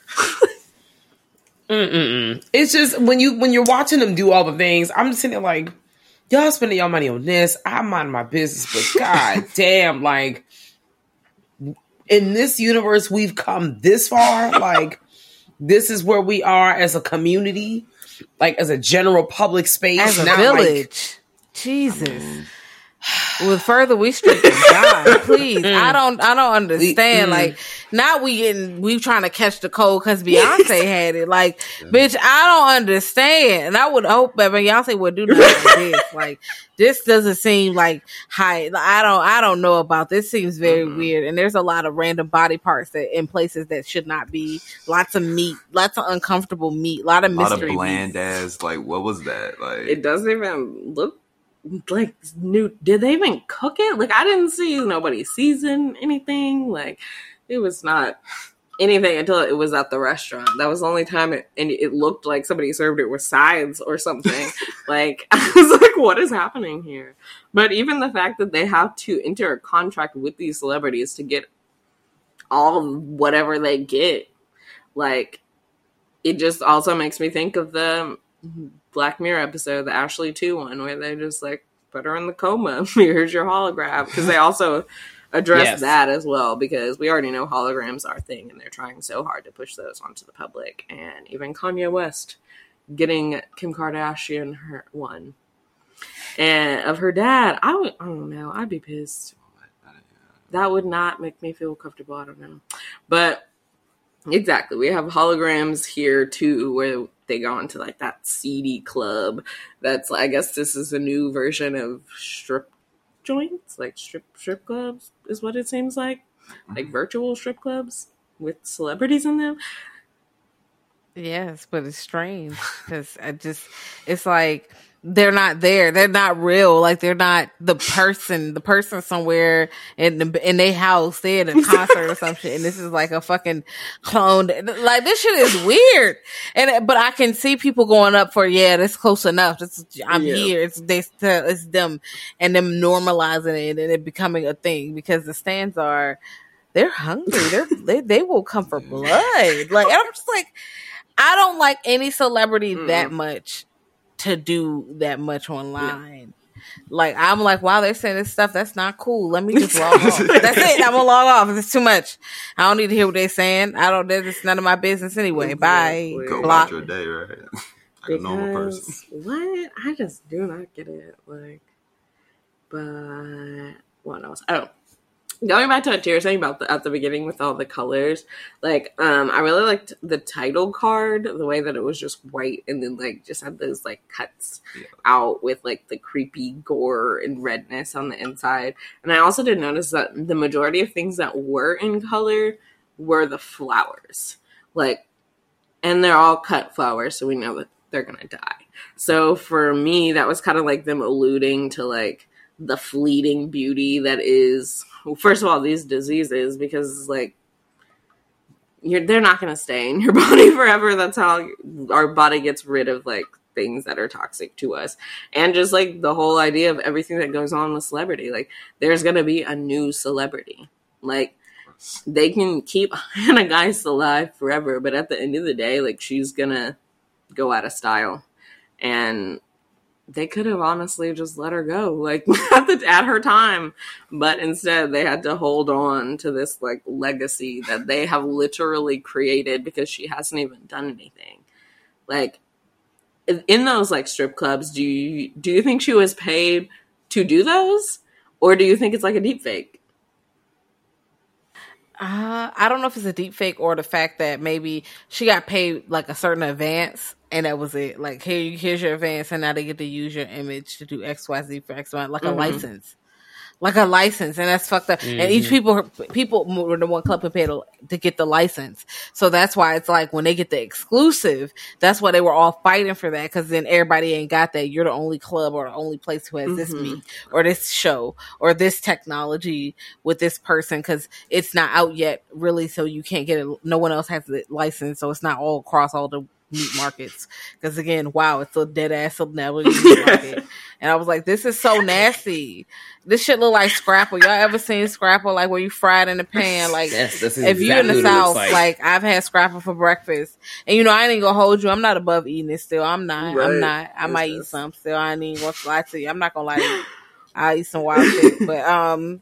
It's just when you're watching them do all the things, I'm just sitting there like, y'all spending y'all money on this. I mind my business, but god damn, like, in this universe, we've come this far. Like, this is where we are as a community, like as a general public space, as a village. Like, Jesus. With further we stricken, God, please. I don't understand. Like, now we trying to catch the cold because Beyonce had it. Like, bitch, I don't understand. And I would hope that Beyonce would do nothing like this. Like, this doesn't seem like high. I don't know about this. Seems very weird. And there's a lot of random body parts that in places that should not be. Lots of meat, lots of uncomfortable meat, a lot of mystery. A lot of bland ass. Like, what was that? Like, it doesn't even look like new. Did they even cook it? Like, I didn't see nobody season anything. Like, it was not anything until it was at the restaurant. That was the only time it looked like somebody served it with sides or something. Like, I was like, what is happening here? But even the fact that they have to enter a contract with these celebrities to get all whatever they get, like, it just also makes me think of the Black Mirror episode, the Ashley 2 one, where they just like put her in the coma. Here's your hologram, because they also address that as well, because we already know holograms are a thing, and they're trying so hard to push those onto the public. And even Kanye West getting Kim Kardashian her one, and of her dad, I don't know, I'd be pissed. That would not make me feel comfortable. I don't know, but exactly, we have holograms here too, where they go into like that seedy club. That's, I guess this is a new version of strip joints, like strip clubs is what it seems like virtual strip clubs with celebrities in them. Yes, but it's strange because it's like they're not there. They're not real. Like, they're not the person somewhere in their house. They're at a concert or some shit. And this is like a fucking clone. Like, this shit is weird. But I can see people going up for, that's close enough. Here. It's them, and them normalizing it and it becoming a thing, because the stands they're hungry. They will come for blood. Like, I'm just like, I don't like any celebrity that much to do that much online. Like, I'm like, wow, they're saying this stuff. That's not cool. Let me just log off. That's it. I'm gonna log off. It's too much. I don't need to hear what they're saying. I don't. It's none of my business anyway. Exactly. Bye. Go Block. about your day, right? Like a normal person. What? I just do not get it. Like, but what else? Oh, going back to what you were saying about at the beginning with all the colors, like, I really liked the title card, the way that it was just white and then like just had those like cuts out with like the creepy gore and redness on the inside. And I also did notice that the majority of things that were in color were the flowers, like, and they're all cut flowers, so we know that they're gonna die. So for me, that was kind of like them alluding to like the fleeting beauty that is, well, first of all, these diseases, because like they're not going to stay in your body forever. That's how our body gets rid of like things that are toxic to us. And just like the whole idea of everything that goes on with celebrity, like there's going to be a new celebrity. Like they can keep Hannah Geist alive forever, but at the end of the day, like she's going to go out of style. And they could have honestly just let her go, like at her time, but instead they had to hold on to this like legacy that they have literally created because she hasn't even done anything. Like in those like strip clubs, do you think she was paid to do those, or do you think it's like a deep fake? I don't know if it's a deep fake or the fact that maybe she got paid like a certain advance and that was it. Like, here's your advance, and now they get to use your image to do XYZ for X, like a license. Like a license, and that's fucked up. Mm-hmm. And each people more than one club can pay to get the license. So that's why it's like when they get the exclusive, that's why they were all fighting for that, because then everybody ain't got that. You're the only club or the only place who has this meet or this show or this technology with this person, because it's not out yet, really. So you can't get it. No one else has the license, so it's not all across all the meat markets. Because again, wow, it's a dead ass celebrity market. And I was like, this is so nasty. This shit look like Scrapple. Y'all ever seen Scrapple, like where you fried in the pan? Like, yes, if you're in the South, like I've had Scrapple for breakfast, and you know I ain't gonna hold you. I'm not above eating it still. I'm not. Right. I'm not. I might eat some still. I ain't even gonna lie to you. I'm not gonna lie to you. I eat some wild shit, but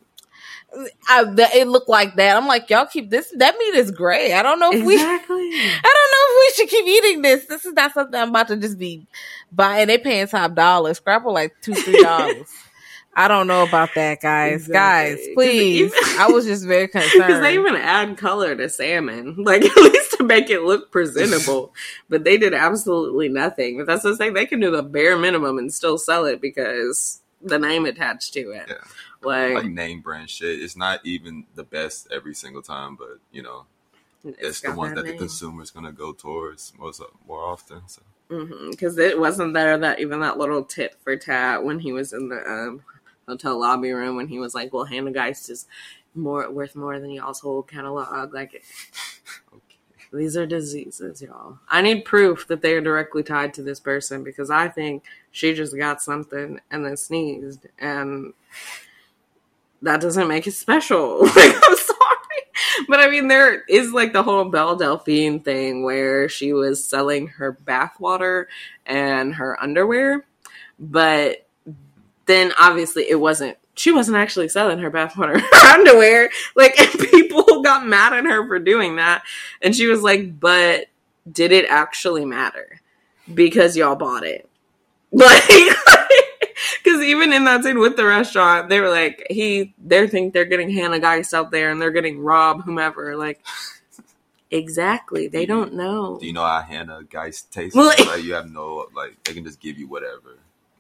it looked like that. I'm like, y'all keep this. That meat is gray. I don't know if I don't know if we should keep eating this. This is not something I'm about to just be buying. They paying top dollar. Scrapple like $2-3. I don't know about that, guys. Guys, please. I was just very concerned. Because they even add color to salmon, like at least to make it look presentable. But they did absolutely nothing. But that's the thing. They can do the bare minimum and still sell it because the name attached to it. Yeah. Like name brand shit. It's not even the best every single time, but you know, it's the one that the consumer's gonna go towards more often. So. Because it wasn't there that even that little tit for tat when he was in the hotel lobby room when he was like, "Well, Hannah Geist is worth more than y'all's whole catalog." Like, okay. These are diseases, y'all. I need proof that they are directly tied to this person, because I think she just got something and then sneezed, and that doesn't make it special. Like, I'm sorry. But I mean, there is like the whole Belle Delphine thing where she was selling her bathwater and her underwear. But then obviously she wasn't actually selling her bathwater, her underwear. Like, and people got mad at her for doing that. And she was like, but did it actually matter? Because y'all bought it. Like, because even in that scene with the restaurant, they were like, they think they're getting Hannah Geist out there and they're getting Rob, whomever. Like, exactly. They don't know. Do you know how Hannah Geist tastes? Like, you have no, like, they can just give you whatever.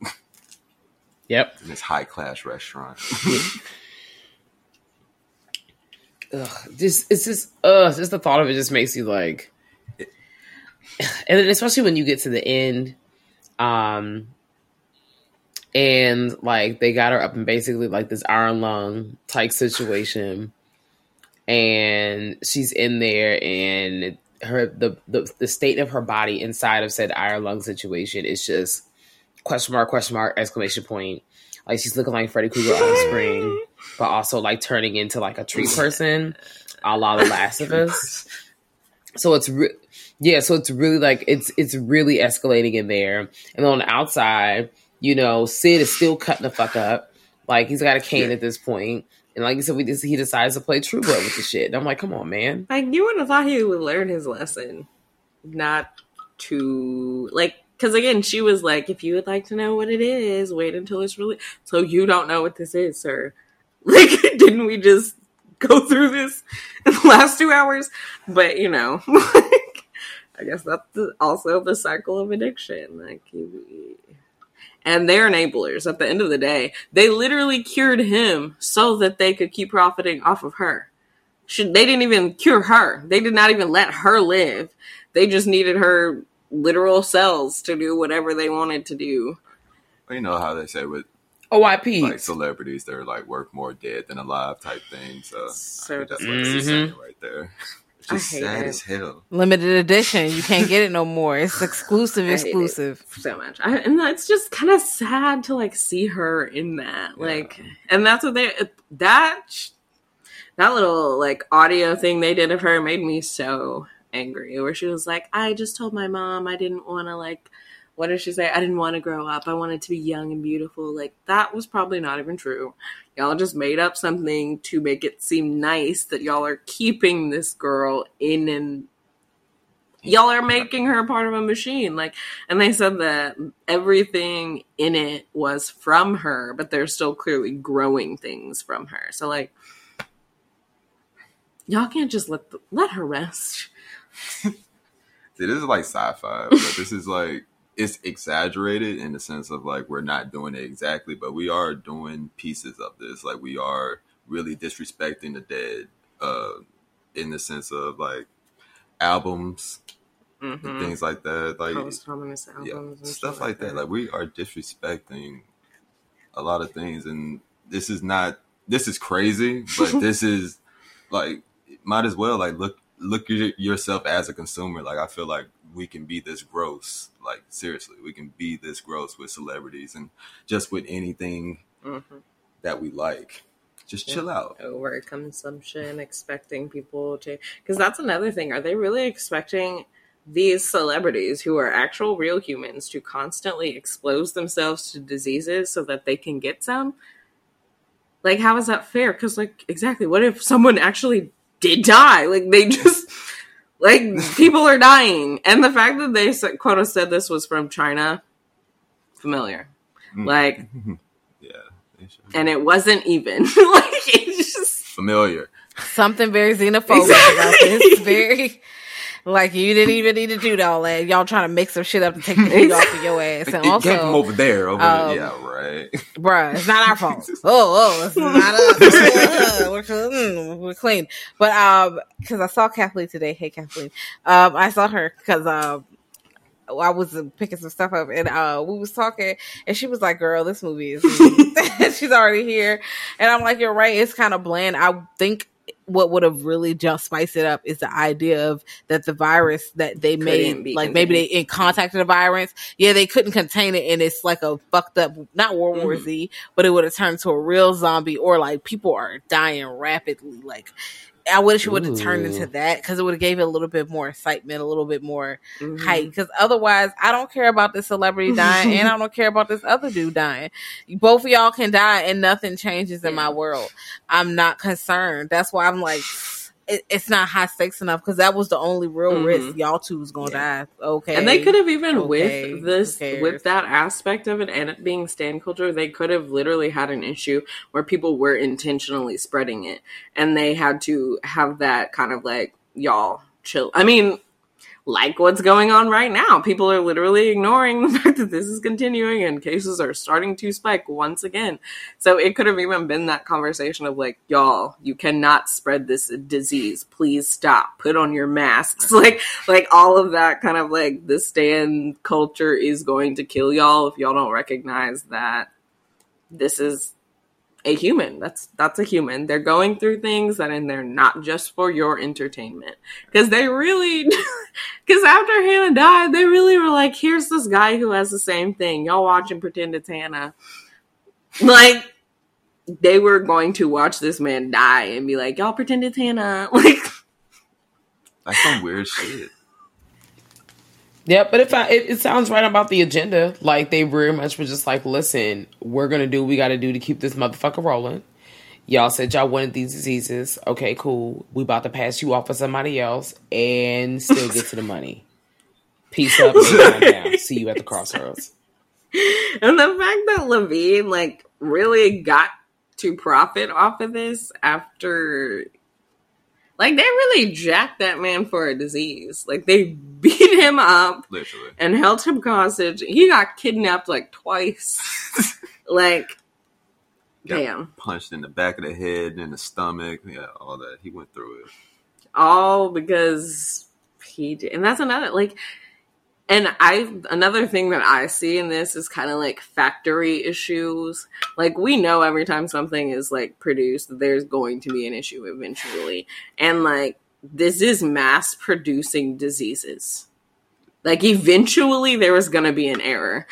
Yep. In this high class restaurant. Just the thought of it just makes you like, and then especially when you get to the end, and like they got her up in basically like this iron lung type situation, and she's in there, and the state of her body inside of said iron lung situation is just question mark, exclamation point. Like she's looking like Freddy Krueger on Spring, but also like turning into like a tree person, a la The Last of Us. So it's so it's really like it's really escalating in there. And on the outside, Sid is still cutting the fuck up. Like, he's got a cane at this point. And like you said, he decides to play True Blood with the shit. And I'm like, come on, man. Like, you would have thought he would learn his lesson. Not to, like, because again, she was like, if you would like to know what it is, wait until it's really. So you don't know what this is, sir. Like, didn't we just go through this in the last 2 hours? But, I guess that's also the cycle of addiction. Like, and they're enablers at the end of the day. They literally cured him so that they could keep profiting off of her. They didn't even cure her. They did not even let her live. They just needed her literal cells to do whatever they wanted to do. Well, you know how they say with OIP, like celebrities, they're like work more dead than alive type thing. So I think that's what it's saying right there. It's just sad as hell. Limited edition. You can't get it no more. It's exclusive. So much. And it's just kind of sad to like see her in that. Like, and that's what that little like audio thing they did of her made me so angry, where she was like, I just told my mom I didn't want to, like, what did she say? I didn't want to grow up. I wanted to be young and beautiful. Like, that was probably not even true. Y'all just made up something to make it seem nice that y'all are keeping this girl in, and y'all are making her part of a machine. Like, and they said that everything in it was from her, but they're still clearly growing things from her. So, like, y'all can't just let her rest. See, this is like sci-fi, but this is like, it's exaggerated in the sense of like, we're not doing it exactly, but we are doing pieces of this. Like, we are really disrespecting the dead, in the sense of like albums and things like that. Like, post-hominous albums and stuff like that. Like, we are disrespecting a lot of things, and this is crazy, but this is like, might as well like look at yourself as a consumer. Like, I feel like we can be this gross. Like, seriously, we can be this gross with celebrities and just with anything that we like. Just chill out. Over consumption, expecting people to, because that's another thing. Are they really expecting these celebrities who are actual real humans to constantly expose themselves to diseases so that they can get some? Like, how is that fair? Because, like, exactly, what if someone actually did die? Like, they just, like, people are dying. And the fact that they, quote, said this was from China, familiar. Like, yeah. And it wasn't even. Like, it's just familiar. Something very xenophobic about this. Very, like, you didn't even need to do all that. Y'all trying to make some shit up to take the heat off of your ass. And it also, came from over there. Yeah, right. Bruh, it's not our fault. It's not us. We're clean. But, because I saw Kathleen today. Hey, Kathleen. I saw her because, I was picking some stuff up, and we was talking, and she was like, girl, this movie is she's already here. And I'm like, you're right, it's kind of bland. I think what would have really just spiced it up is the idea of that the virus that they made, like, maybe they contacted the virus. Yeah, they couldn't contain it, and it's like a fucked up, not World War Z, but it would have turned to a real zombie, or like people are dying rapidly. Like, I wish it would have turned into that, because it would have gave it a little bit more excitement, a little bit more hype. Because otherwise, I don't care about this celebrity dying, and I don't care about this other dude dying. Both of y'all can die, and nothing changes in my world. I'm not concerned. That's why I'm like, it's not high stakes enough, because that was the only real risk. Y'all two was gonna die. Okay, and they could have even with this, with that aspect of it, and it being stan culture, they could have literally had an issue where people were intentionally spreading it, and they had to have that kind of like, y'all chill. I mean, like what's going on right now. People are literally ignoring the fact that this is continuing and cases are starting to spike once again. So it could have even been that conversation of like, y'all, you cannot spread this disease. Please stop. Put on your masks. Like all of that kind of like, the stan culture is going to kill y'all if y'all don't recognize that this is a human. That's a human. They're going through things and they're not just for your entertainment. Because they really, because after Hannah died, they really were like, here's this guy who has the same thing. Y'all watch and pretend it's Hannah. Like, they were going to watch this man die and be like, y'all pretend it's Hannah. Like, that's some weird shit. Yeah, but it sounds right about the agenda. Like, they very much were just like, listen, we're going to do what we got to do to keep this motherfucker rolling. Y'all said y'all wanted these diseases. Okay, cool. We about to pass you off for somebody else and still get to the money. Peace up and down. See you at the crossroads. And the fact that Levine, like, really got to profit off of this after... Like, they really jacked that man for a disease. Like, they beat him up. Literally. And held him hostage. He got kidnapped, like, twice. Like... Damn. Punched in the back of the head, in the stomach, yeah, all that. He went through it. All because he did. And that's another, like, another thing that I see in this is kind of like factory issues. Like, we know every time something is, like, produced, there's going to be an issue eventually. And, like, this is mass producing diseases. Like, eventually there was going to be an error.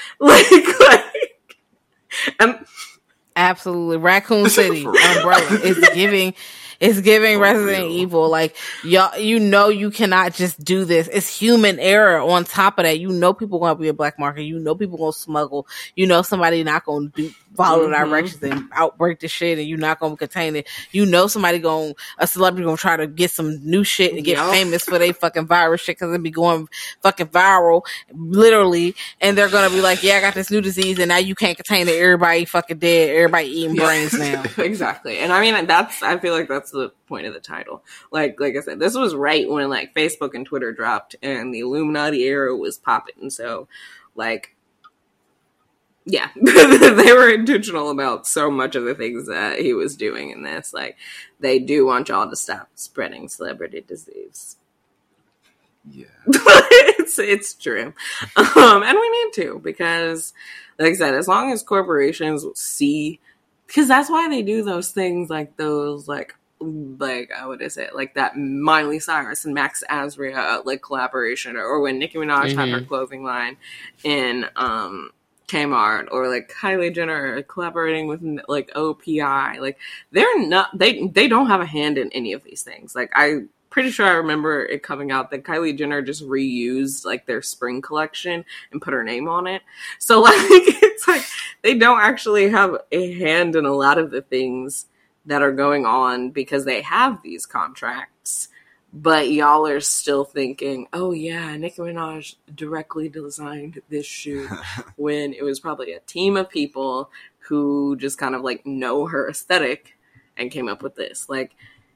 Absolutely. Raccoon City Umbrella is giving Resident Evil. Like, y'all, you cannot just do this. It's human error on top of that. People gonna be a black market. People gonna smuggle. Somebody not gonna follow directions and outbreak the shit, and you're not gonna contain it. A celebrity gonna try to get some new shit and get famous for they fucking virus shit because it be going fucking viral, literally. And they're gonna be like, yeah, I got this new disease, and now you can't contain it. Everybody fucking dead. Everybody eating brains now. Exactly. And I mean, I feel like that's the point of the title. Like I said, this was right when, like, Facebook and Twitter dropped and the Illuminati era was popping. So, like, yeah, they were intentional about so much of the things that he was doing in this. Like, they do want y'all to stop spreading celebrity disease. Yeah. it's true. And we need to, because, like I said, as long as corporations see, because that's why they do those things, like those, like what is it? Like that Miley Cyrus and Max Azria like collaboration, or when Nicki Minaj had her clothing line in Kmart, or like Kylie Jenner collaborating with like OPI. Like, they're not, they don't have a hand in any of these things. Like, I'm pretty sure I remember it coming out that Kylie Jenner just reused like their spring collection and put her name on it. So, like, it's like they don't actually have a hand in a lot of the things that are going on because they have these contracts. But y'all are still thinking, oh yeah, Nicki Minaj directly designed this shoe, when it was probably a team of people who just kind of like know her aesthetic and came up with this. Like,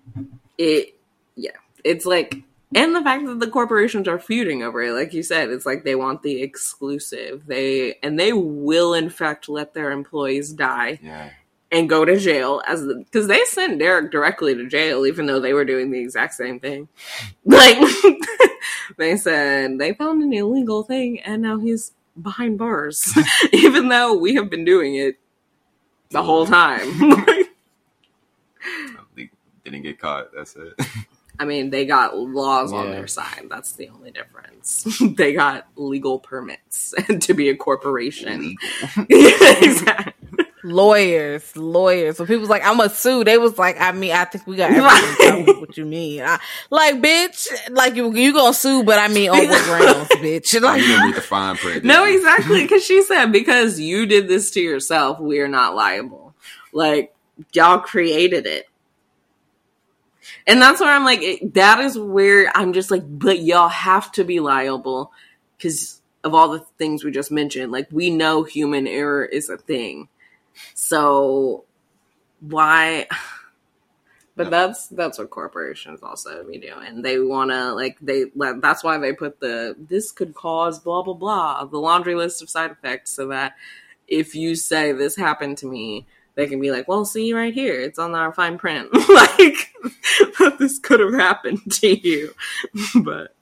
it's like, and the fact that the corporations are feuding over it, like you said, it's like they want the exclusive. They will in fact let their employees die. Yeah. And go to jail, because they sent Derek directly to jail, even though they were doing the exact same thing. Like, they said they found an illegal thing, and now he's behind bars, even though we have been doing it the whole time. They didn't get caught. That's it. I mean, they got laws on their side. That's the only difference. They got legal permits to be a corporation. Yeah, exactly. Lawyers. So people's like, I'm gonna sue. They was like, I think we got everything. Right. What you mean? Like, bitch, like you gonna sue, but I mean, on what grounds, bitch? Like, you gonna read the fine print. No, exactly, because she said, because you did this to yourself, we are not liable. Like, y'all created it. And that's where I'm like, that is where I'm just like, but y'all have to be liable because of all the things we just mentioned. Like, we know human error is a thing. So why? But that's what corporations also be doing. They want to, that's why they put this could cause blah, blah, blah, the laundry list of side effects, so that if you say this happened to me, they can be like, well, see right here, it's on our fine print. Like, this could have happened to you. But,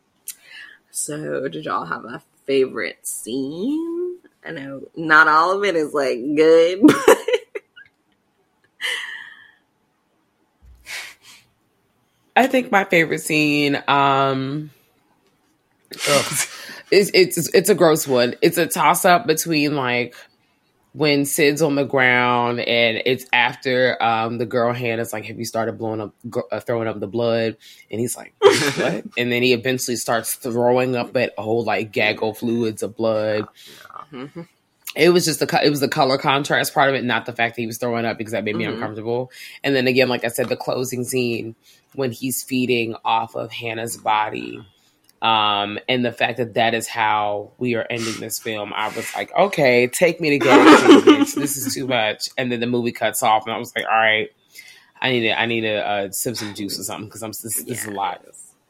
so did y'all have a favorite scene? I know not all of it is like good, but I think my favorite scene, it's a gross one. It's a toss up between like when Sid's on the ground and it's after the girl Hannah's like, have you started throwing up the blood? And he's like, what? And then he eventually starts throwing up that whole like gaggle fluids of blood. Yeah. Mm-hmm. It was just it was the color contrast part of it, not the fact that he was throwing up, because that made me uncomfortable. And then again, like I said, the closing scene when he's feeding off of Hannah's body. And the fact that is how we are ending this film, I was like, okay, take me to Gag bitch. This is too much. And then the movie cuts off, and I was like, all right, I need to sip some juice or something, because this is a lot.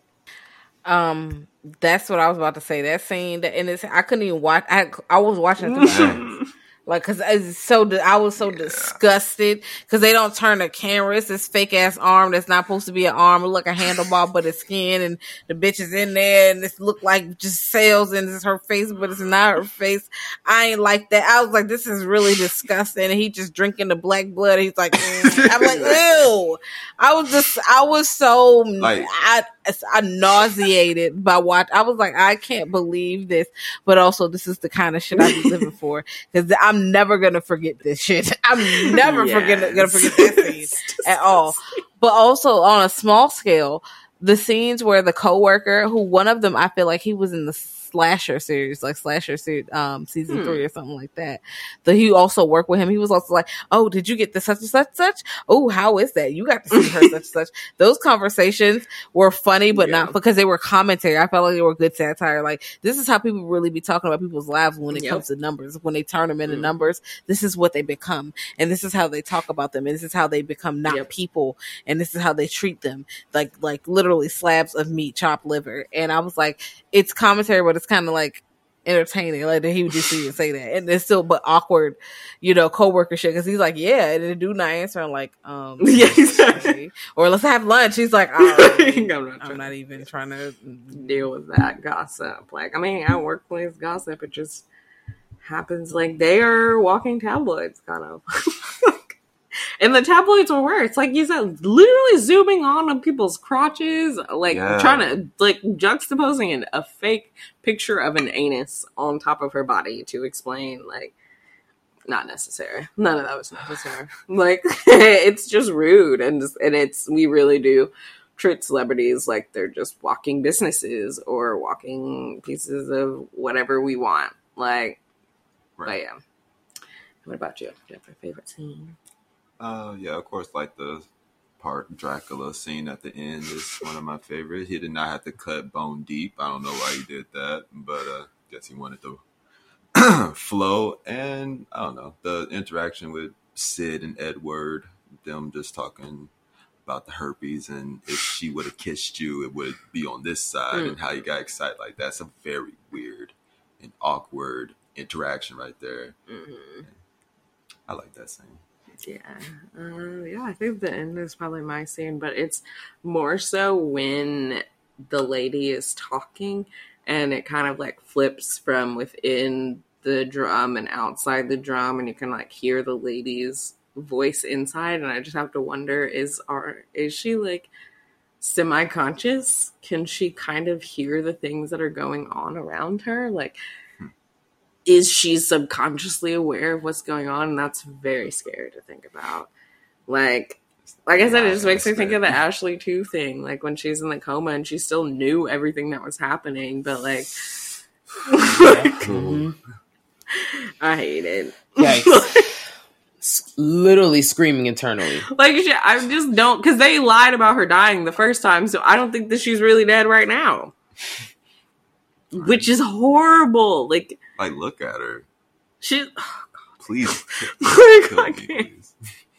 That's what I was about to say. That scene, I couldn't even watch. I was watching it through like, cause I was so disgusted, cause they don't turn the camera. It's this fake ass arm that's not supposed to be an arm. It look like a handlebar, but it's skin, and the bitch is in there, and this look like just cells, and it's her face, but it's not her face. I ain't like that. I was like, this is really disgusting. And he just drinking the black blood. He's like, I'm like, ew. I was so like, I nauseated by what I was like, I can't believe this, but also this is the kind of shit I be living for, because I'm never gonna forget this shit. I'm never gonna forget that scene at all. But also on a small scale, the scenes where the coworker, who one of them I feel like he was in the Slasher series, like Slasher series, season 3 or something like that. That he also worked with him. He was also like, "Oh, did you get the such and such? Oh, how is that? You got to see her such and such." Those conversations were funny, but not because they were commentary. I felt like they were good satire. Like, this is how people really be talking about people's lives when it comes to numbers. When they turn them into numbers, this is what they become, and this is how they talk about them, and this is how they become not people, and this is how they treat them, like literally slabs of meat, chopped liver. And I was like, it's commentary, but it's kind of like entertaining, like that he would just even say that, and it's still but awkward, coworker shit, because he's like, yeah, and the dude not answering, like, yeah, exactly. Or let's have lunch. He's like, I'm not even trying to deal with that gossip. Like, I mean, at workplace gossip, it just happens. Like, they are walking tabloids, kind of. And the tabloids were worse. Like you said, literally zooming on people's crotches, trying to, juxtaposing a fake picture of an anus on top of her body to explain, not necessary. None of that was necessary. It's just rude. And we really do treat celebrities like they're just walking businesses or walking pieces of whatever we want. Right. But yeah. What about you? Do you have a favorite scene? Yeah, of course, the part Dracula scene at the end is one of my favorites. He did not have to cut bone deep. I don't know why he did that, but guess he wanted to flow. And I don't know, the interaction with Sid and Edward, them just talking about the herpes, and if she would have kissed you, it would be on this side, and how you got excited. That's a very weird and awkward interaction right there. Mm-hmm. I like that scene. Yeah, I think the end is probably my scene, but it's more so when the lady is talking and it kind of flips from within the drum and outside the drum, and you can hear the lady's voice inside, and I just have to wonder, is she semi-conscious? Can she kind of hear the things that are going on around her? Is she subconsciously aware of what's going on? And that's very scary to think about. Like I said, it just makes me think of the Ashley 2 thing. When she's in the coma and she still knew everything that was happening, but I hate it. Literally screaming internally. I just don't, because they lied about her dying the first time, so I don't think that she's really dead right now. Right. Which is horrible. Look at her. She. Oh, God. Please. I can't.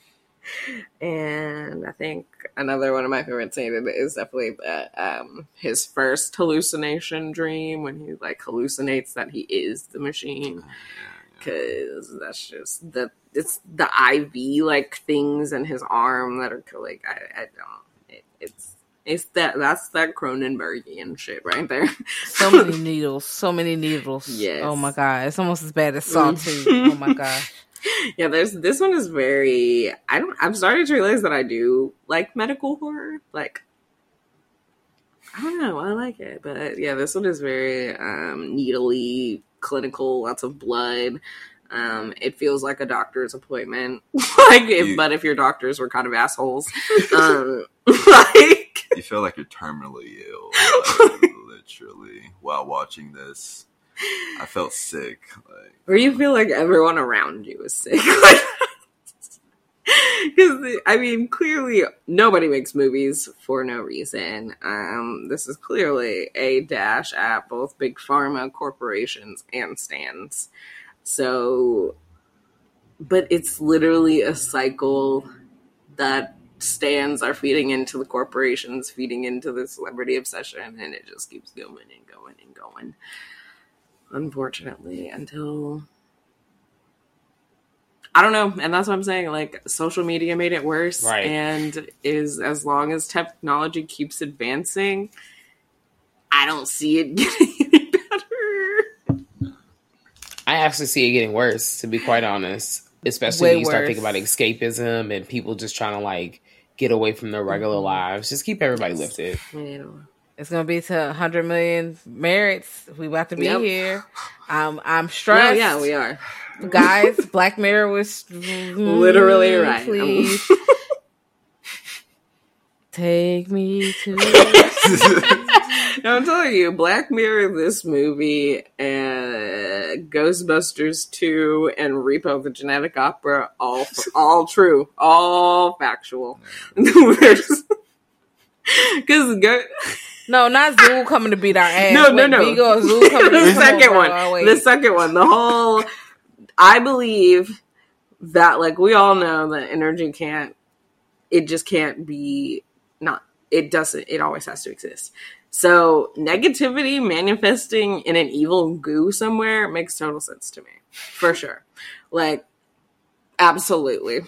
And I think another one of my favorite scenes is definitely his first hallucination dream, when he hallucinates that he is the machine. Because that's just it's the IV things in his arm that are I don't. It's that's that Cronenbergian shit right there. So many needles. Yes. Oh my God. It's almost as bad as Saw 2. Oh my God. Yeah, this one is very, I'm starting to realize that I do like medical horror. I don't know, I like it. But yeah, this one is very needly, clinical, lots of blood. It feels like a doctor's appointment. But if your doctors were kind of assholes, you feel like you're terminally ill, literally, while watching this. I felt sick. Or you feel like everyone around you is sick. Because, I mean, clearly nobody makes movies for no reason. This is clearly a dash at both big pharma corporations and stands. So, but it's literally a cycle that stands are feeding into the corporations, feeding into the celebrity obsession, and it just keeps going and going and going. Unfortunately, until... I don't know, and that's what I'm saying. Like, social media made it worse, right? And as long as technology keeps advancing, I don't see it getting any better. I actually see it getting worse, to be quite honest. Especially when you start thinking about escapism and people just trying to like get away from their regular lives. Just keep everybody lifted. It's gonna be to 100 million merits. We about to be here. I'm stressed. No, yeah, we are. Guys, Black Mirror was literally right. Please take me to. No, I'm telling you, Black Mirror, this movie, and Ghostbusters 2, and Repo the Genetic Opera, all true, all factual. Because no, not Zool coming to beat our ass. No. Vigo, Zool coming the second one. The second one. The whole. I believe that, like, we all know that energy just can't be not. It doesn't. It always has to exist. So negativity manifesting in an evil goo somewhere makes total sense to me, for sure. Like, absolutely.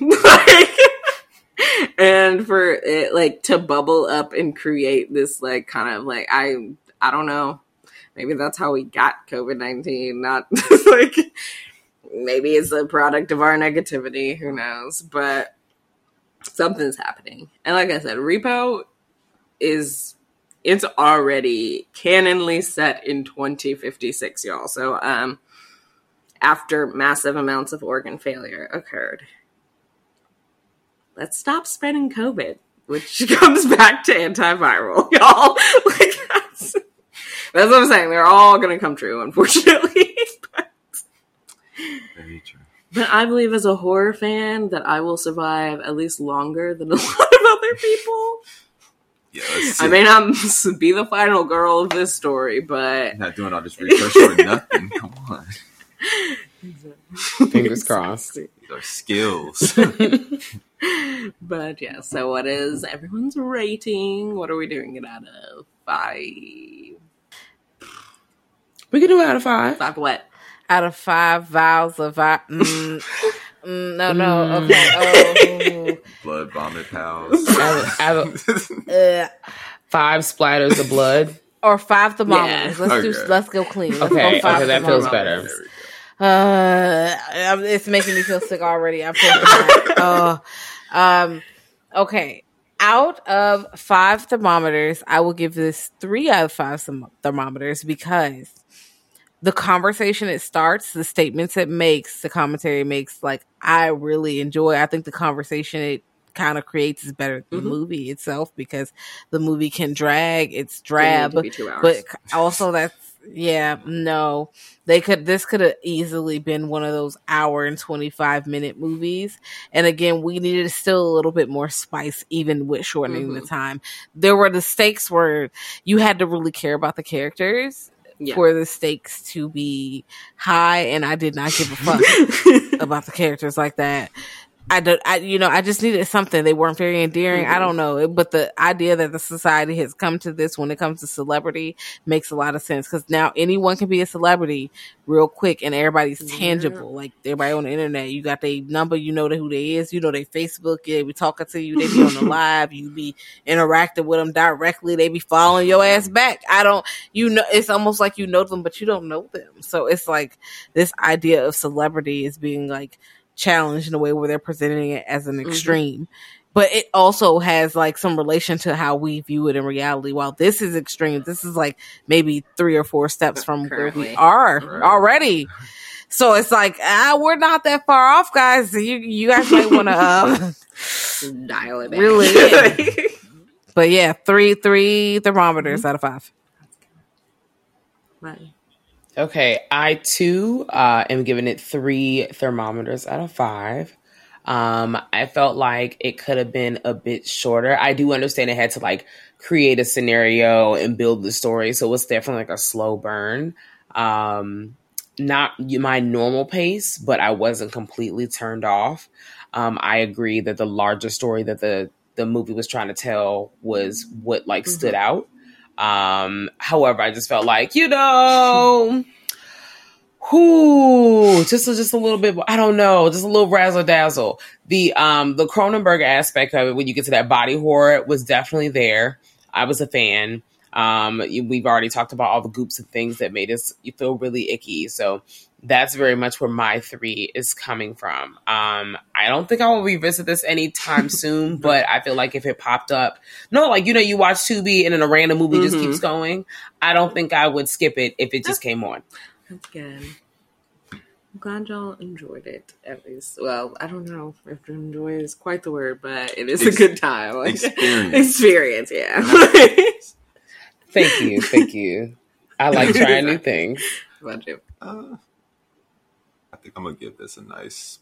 And for it, like, to bubble up and create this, like, kind of like I don't know. Maybe that's how we got COVID-19. Not like. Maybe it's a product of our negativity. Who knows? But something's happening. And like I said, Repo it's already canonly set in 2056, y'all. So after massive amounts of organ failure occurred. Let's stop spreading COVID, which comes back to antiviral, y'all. Like that's what I'm saying. They're all going to come true, unfortunately. Very true. But I believe as a horror fan that I will survive at least longer than a lot of other people. Yeah, I may not be the final girl of this story, but... Not doing all this research for nothing. Come on. Fingers crossed. These are skills. But yeah, so what is everyone's rating? What are we doing it out of? 5? We can do it out of 5. 5 what? Out of 5 vials of no, okay. Blood vomit pals. 5 splatters of blood. Or 5 thermometers. Yeah. Let's go clean. Let's okay, go 5 that feels better. It's making me feel sick already. I'm feeling bad. Okay. Out of 5 thermometers, I will give this 3 out of 5 thermometers because the conversation it starts, the statements it makes, the commentary it makes, like, I really enjoy. I think the conversation it kind of creates is better than the movie itself because the movie can drag, it's drab, but also this could have easily been one of those hour and 25-minute movies. And again, we needed still a little bit more spice, even with shortening the time. There were the stakes where you had to really care about the characters. Yeah. For the stakes to be high, and I did not give a fuck about the characters like that. I just needed something. They weren't very endearing. I don't know. But the idea that the society has come to this when it comes to celebrity makes a lot of sense because now anyone can be a celebrity real quick and everybody's tangible. Like everybody on the internet, you got their number, you know who they is, you know their Facebook, they be talking to you, they be on the live, you be interacting with them directly, they be following your ass back. It's almost like you know them, but you don't know them. So it's like this idea of celebrity is being like challenged in a way where they're presenting it as an extreme. But it also has like some relation to how we view it in reality. While this is extreme, this is like maybe 3 or 4 steps from where we are already. So it's like, we're not that far off, guys. You guys might want to dial it back. Really? But yeah, three thermometers out of 5. Right. Okay, I too am giving it 3 thermometers out of 5. I felt like it could have been a bit shorter. I do understand it had to like create a scenario and build the story, so it's definitely like a slow burn. Not my normal pace, but I wasn't completely turned off. I agree that the larger story that the movie was trying to tell was what like stood out. However, I just felt like, just a little bit, I don't know, just a little razzle dazzle. The Cronenberg aspect of it, when you get to that body horror, was definitely there. I was a fan. We've already talked about all the goops and things that made us feel really icky. So that's very much where my 3 is coming from. I don't think I will revisit this anytime soon, but I feel like if it popped up, you watch Tubi and then a random movie just keeps going. I don't think I would skip it if it just came on. That's good. I'm glad y'all enjoyed it, at least. Well, I don't know if enjoy is quite the word, but it is a good time. Like, experience, yeah. Thank you. I like trying new things. What about you? I think I'm gonna give this a nice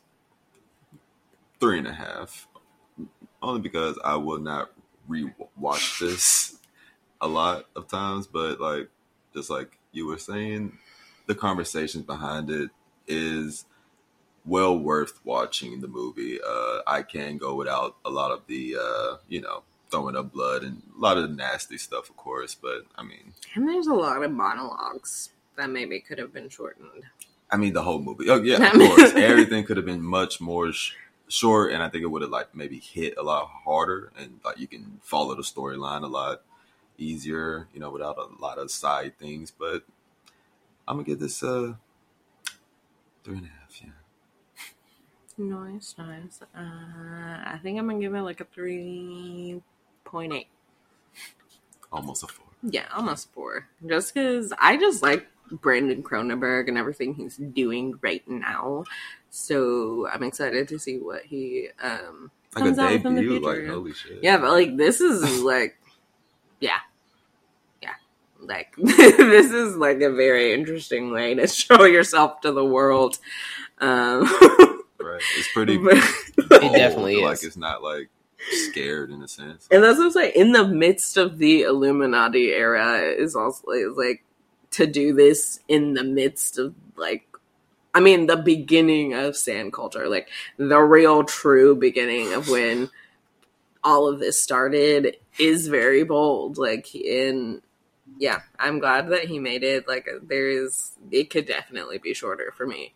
3.5, only because I will not re-watch this a lot of times. But like, just like you were saying, the conversations behind it is well worth watching the movie. I can go without a lot of the throwing up blood and a lot of the nasty stuff, of course, but I mean, and there's a lot of monologues that maybe could have been shortened. I mean, the whole movie. Oh yeah, of course, everything could have been much more short, and I think it would have like maybe hit a lot harder, and like you can follow the storyline a lot easier, without a lot of side things. But I'm gonna give this 3.5. Yeah. Nice. I think I'm gonna give it like a 3.8. Almost a 4. Yeah, almost 4. Just because I just like Brandon Cronenberg and everything he's doing right now. So I'm excited to see what he comes out with in the future. Like, holy shit. Yeah, but like this is like, yeah. Like this is like a very interesting way to show yourself to the world. Right, it's pretty. It definitely is. Like it's not like scared in a sense. And that's what I'm saying. In the midst of the Illuminati era, is like to do this in the midst of the beginning of sand culture, like the real true beginning of when all of this started, is very bold. Yeah, I'm glad that he made it. Like it could definitely be shorter for me.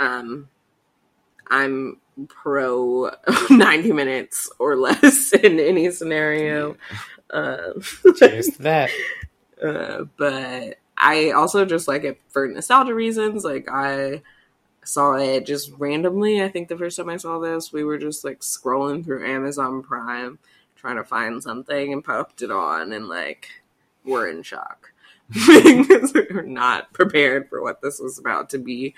I'm pro 90 minutes or less in any scenario. Cheers to that. But I also just like it for nostalgia reasons. Like I saw it just randomly. I think the first time I saw this, we were just like scrolling through Amazon Prime trying to find something and popped it on, and like we're in shock because we're not prepared for what this was about to be.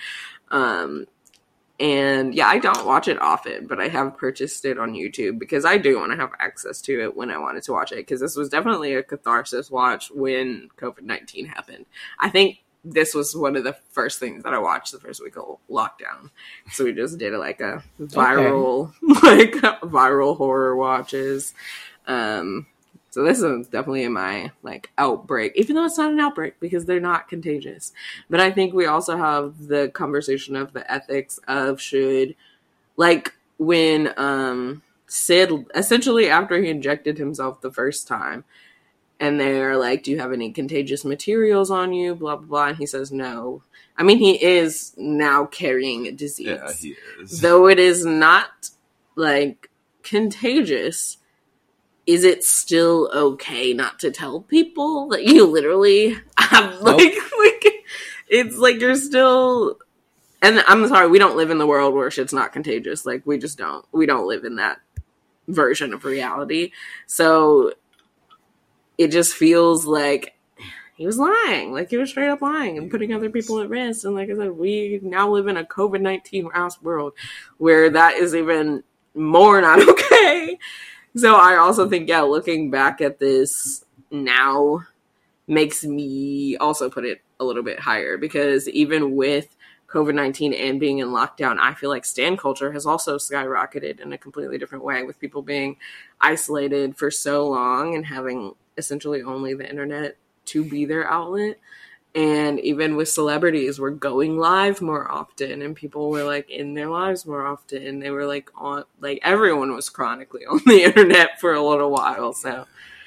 And yeah, I don't watch it often, but I have purchased it on YouTube because I do want to have access to it when I wanted to watch it, because this was definitely a catharsis watch when COVID-19 happened. I think this was one of the first things that I watched the first week of lockdown. So we just did like a viral, viral horror watches. So this is definitely in my like outbreak, even though it's not an outbreak because they're not contagious. But I think we also have the conversation of the ethics of should, like when Sid, essentially after he injected himself the first time, and they're like, do you have any contagious materials on you? Blah, blah, blah. And he says no. I mean, he is now carrying a disease. Yeah, he is. Though it is not like contagious, is it still okay not to tell people that you literally have like it's like you're still, and I'm sorry, we don't live in the world where shit's not contagious. Like we don't live in that version of reality. So it just feels like he was lying. Like, he was straight up lying and putting other people at risk. And like I said, we now live in a COVID-19 ass world where that is even more not okay. So I also think, yeah, looking back at this now makes me also put it a little bit higher, because even with COVID-19 and being in lockdown, I feel like stan culture has also skyrocketed in a completely different way, with people being isolated for so long and having essentially only the internet to be their outlet. And even with celebrities, we're going live more often, and people were like in their lives more often. They were like on, like everyone was chronically on the internet for a little while. So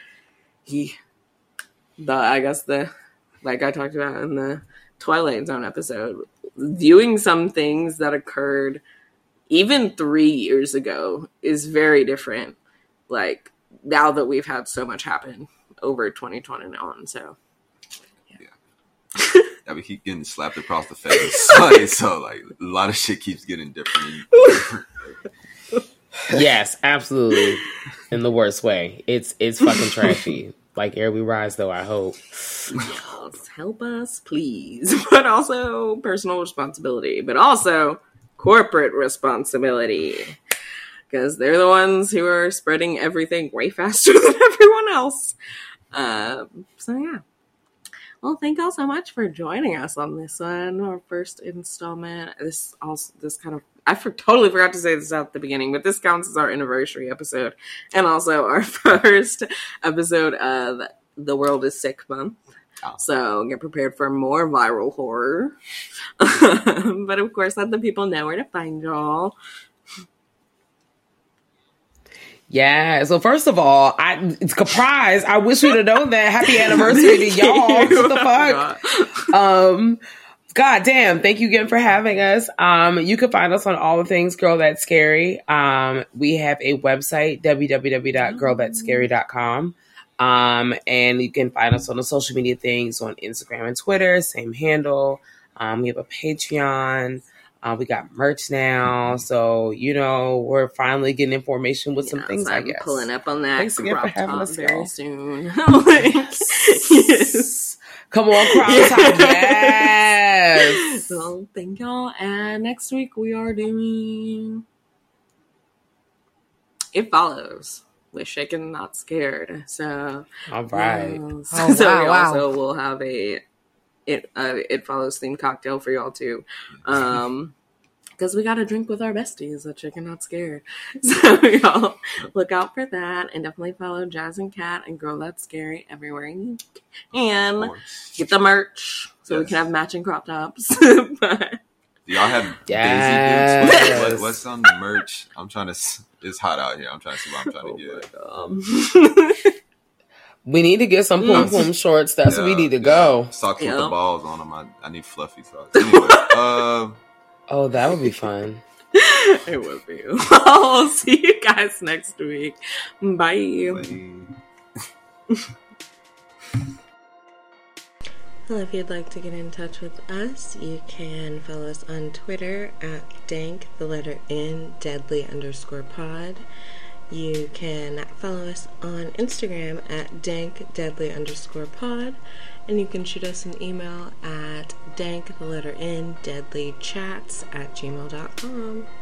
I guess like I talked about in the Twilight Zone episode, viewing some things that occurred even 3 years ago is very different. Like, now that we've had so much happen over 2020 and on, so yeah, we keep getting slapped across the face. So like a lot of shit keeps getting different. Yes, absolutely. In the worst way. It's fucking trashy. Like Air We Rise, though, I hope. Yes, help us, please. But also personal responsibility, but also corporate responsibility. Because they're the ones who are spreading everything way faster than everyone else. So yeah. Well, thank y'all so much for joining us on this one, our first installment. I totally forgot to say this at the beginning, but this counts as our anniversary episode, and also our first episode of The World is Sick month. Oh. So get prepared for more viral horror. But of course, let the people know where to find y'all. Yeah, so first of all, it's surprise. I wish we'd have known that. Happy anniversary to y'all. What the fuck? God damn. Thank you again for having us. You can find us on all the things Girl That's Scary. We have a website, www.girlthatscary.com. And you can find us on the social media things on Instagram and Twitter, same handle. We have a Patreon. We got merch now, so we're finally getting information with some things. I guess pulling up on that. Thanks again for having us very soon. Yes. Come on, crop top, yes. So thank y'all, and next week we are doing It Follows with Shaken Not Scared. So all right. Also we'll have It Follows themed cocktail for y'all too, because we got to drink with our besties at Chicken Not Scared. So y'all look out for that, and definitely follow Jazz and Cat and Girl That's Scary everywhere you can. Get the merch so we can have matching crop tops. But do y'all have Daisy boots? What's on the merch? I'm trying to. It's hot out here. I'm trying to see what I'm trying to get. We need to get some pom pom shorts. That's where we need to go. Socks with the balls on them. I need fluffy socks. Anyway, oh, that would be fun. It would be. I'll see you guys next week. Bye. Well, if you'd like to get in touch with us, you can follow us on Twitter at dank_deadly_pod. You can follow us on Instagram at dankdeadly_pod, and you can shoot us an email at dankdeadlychats@gmail.com.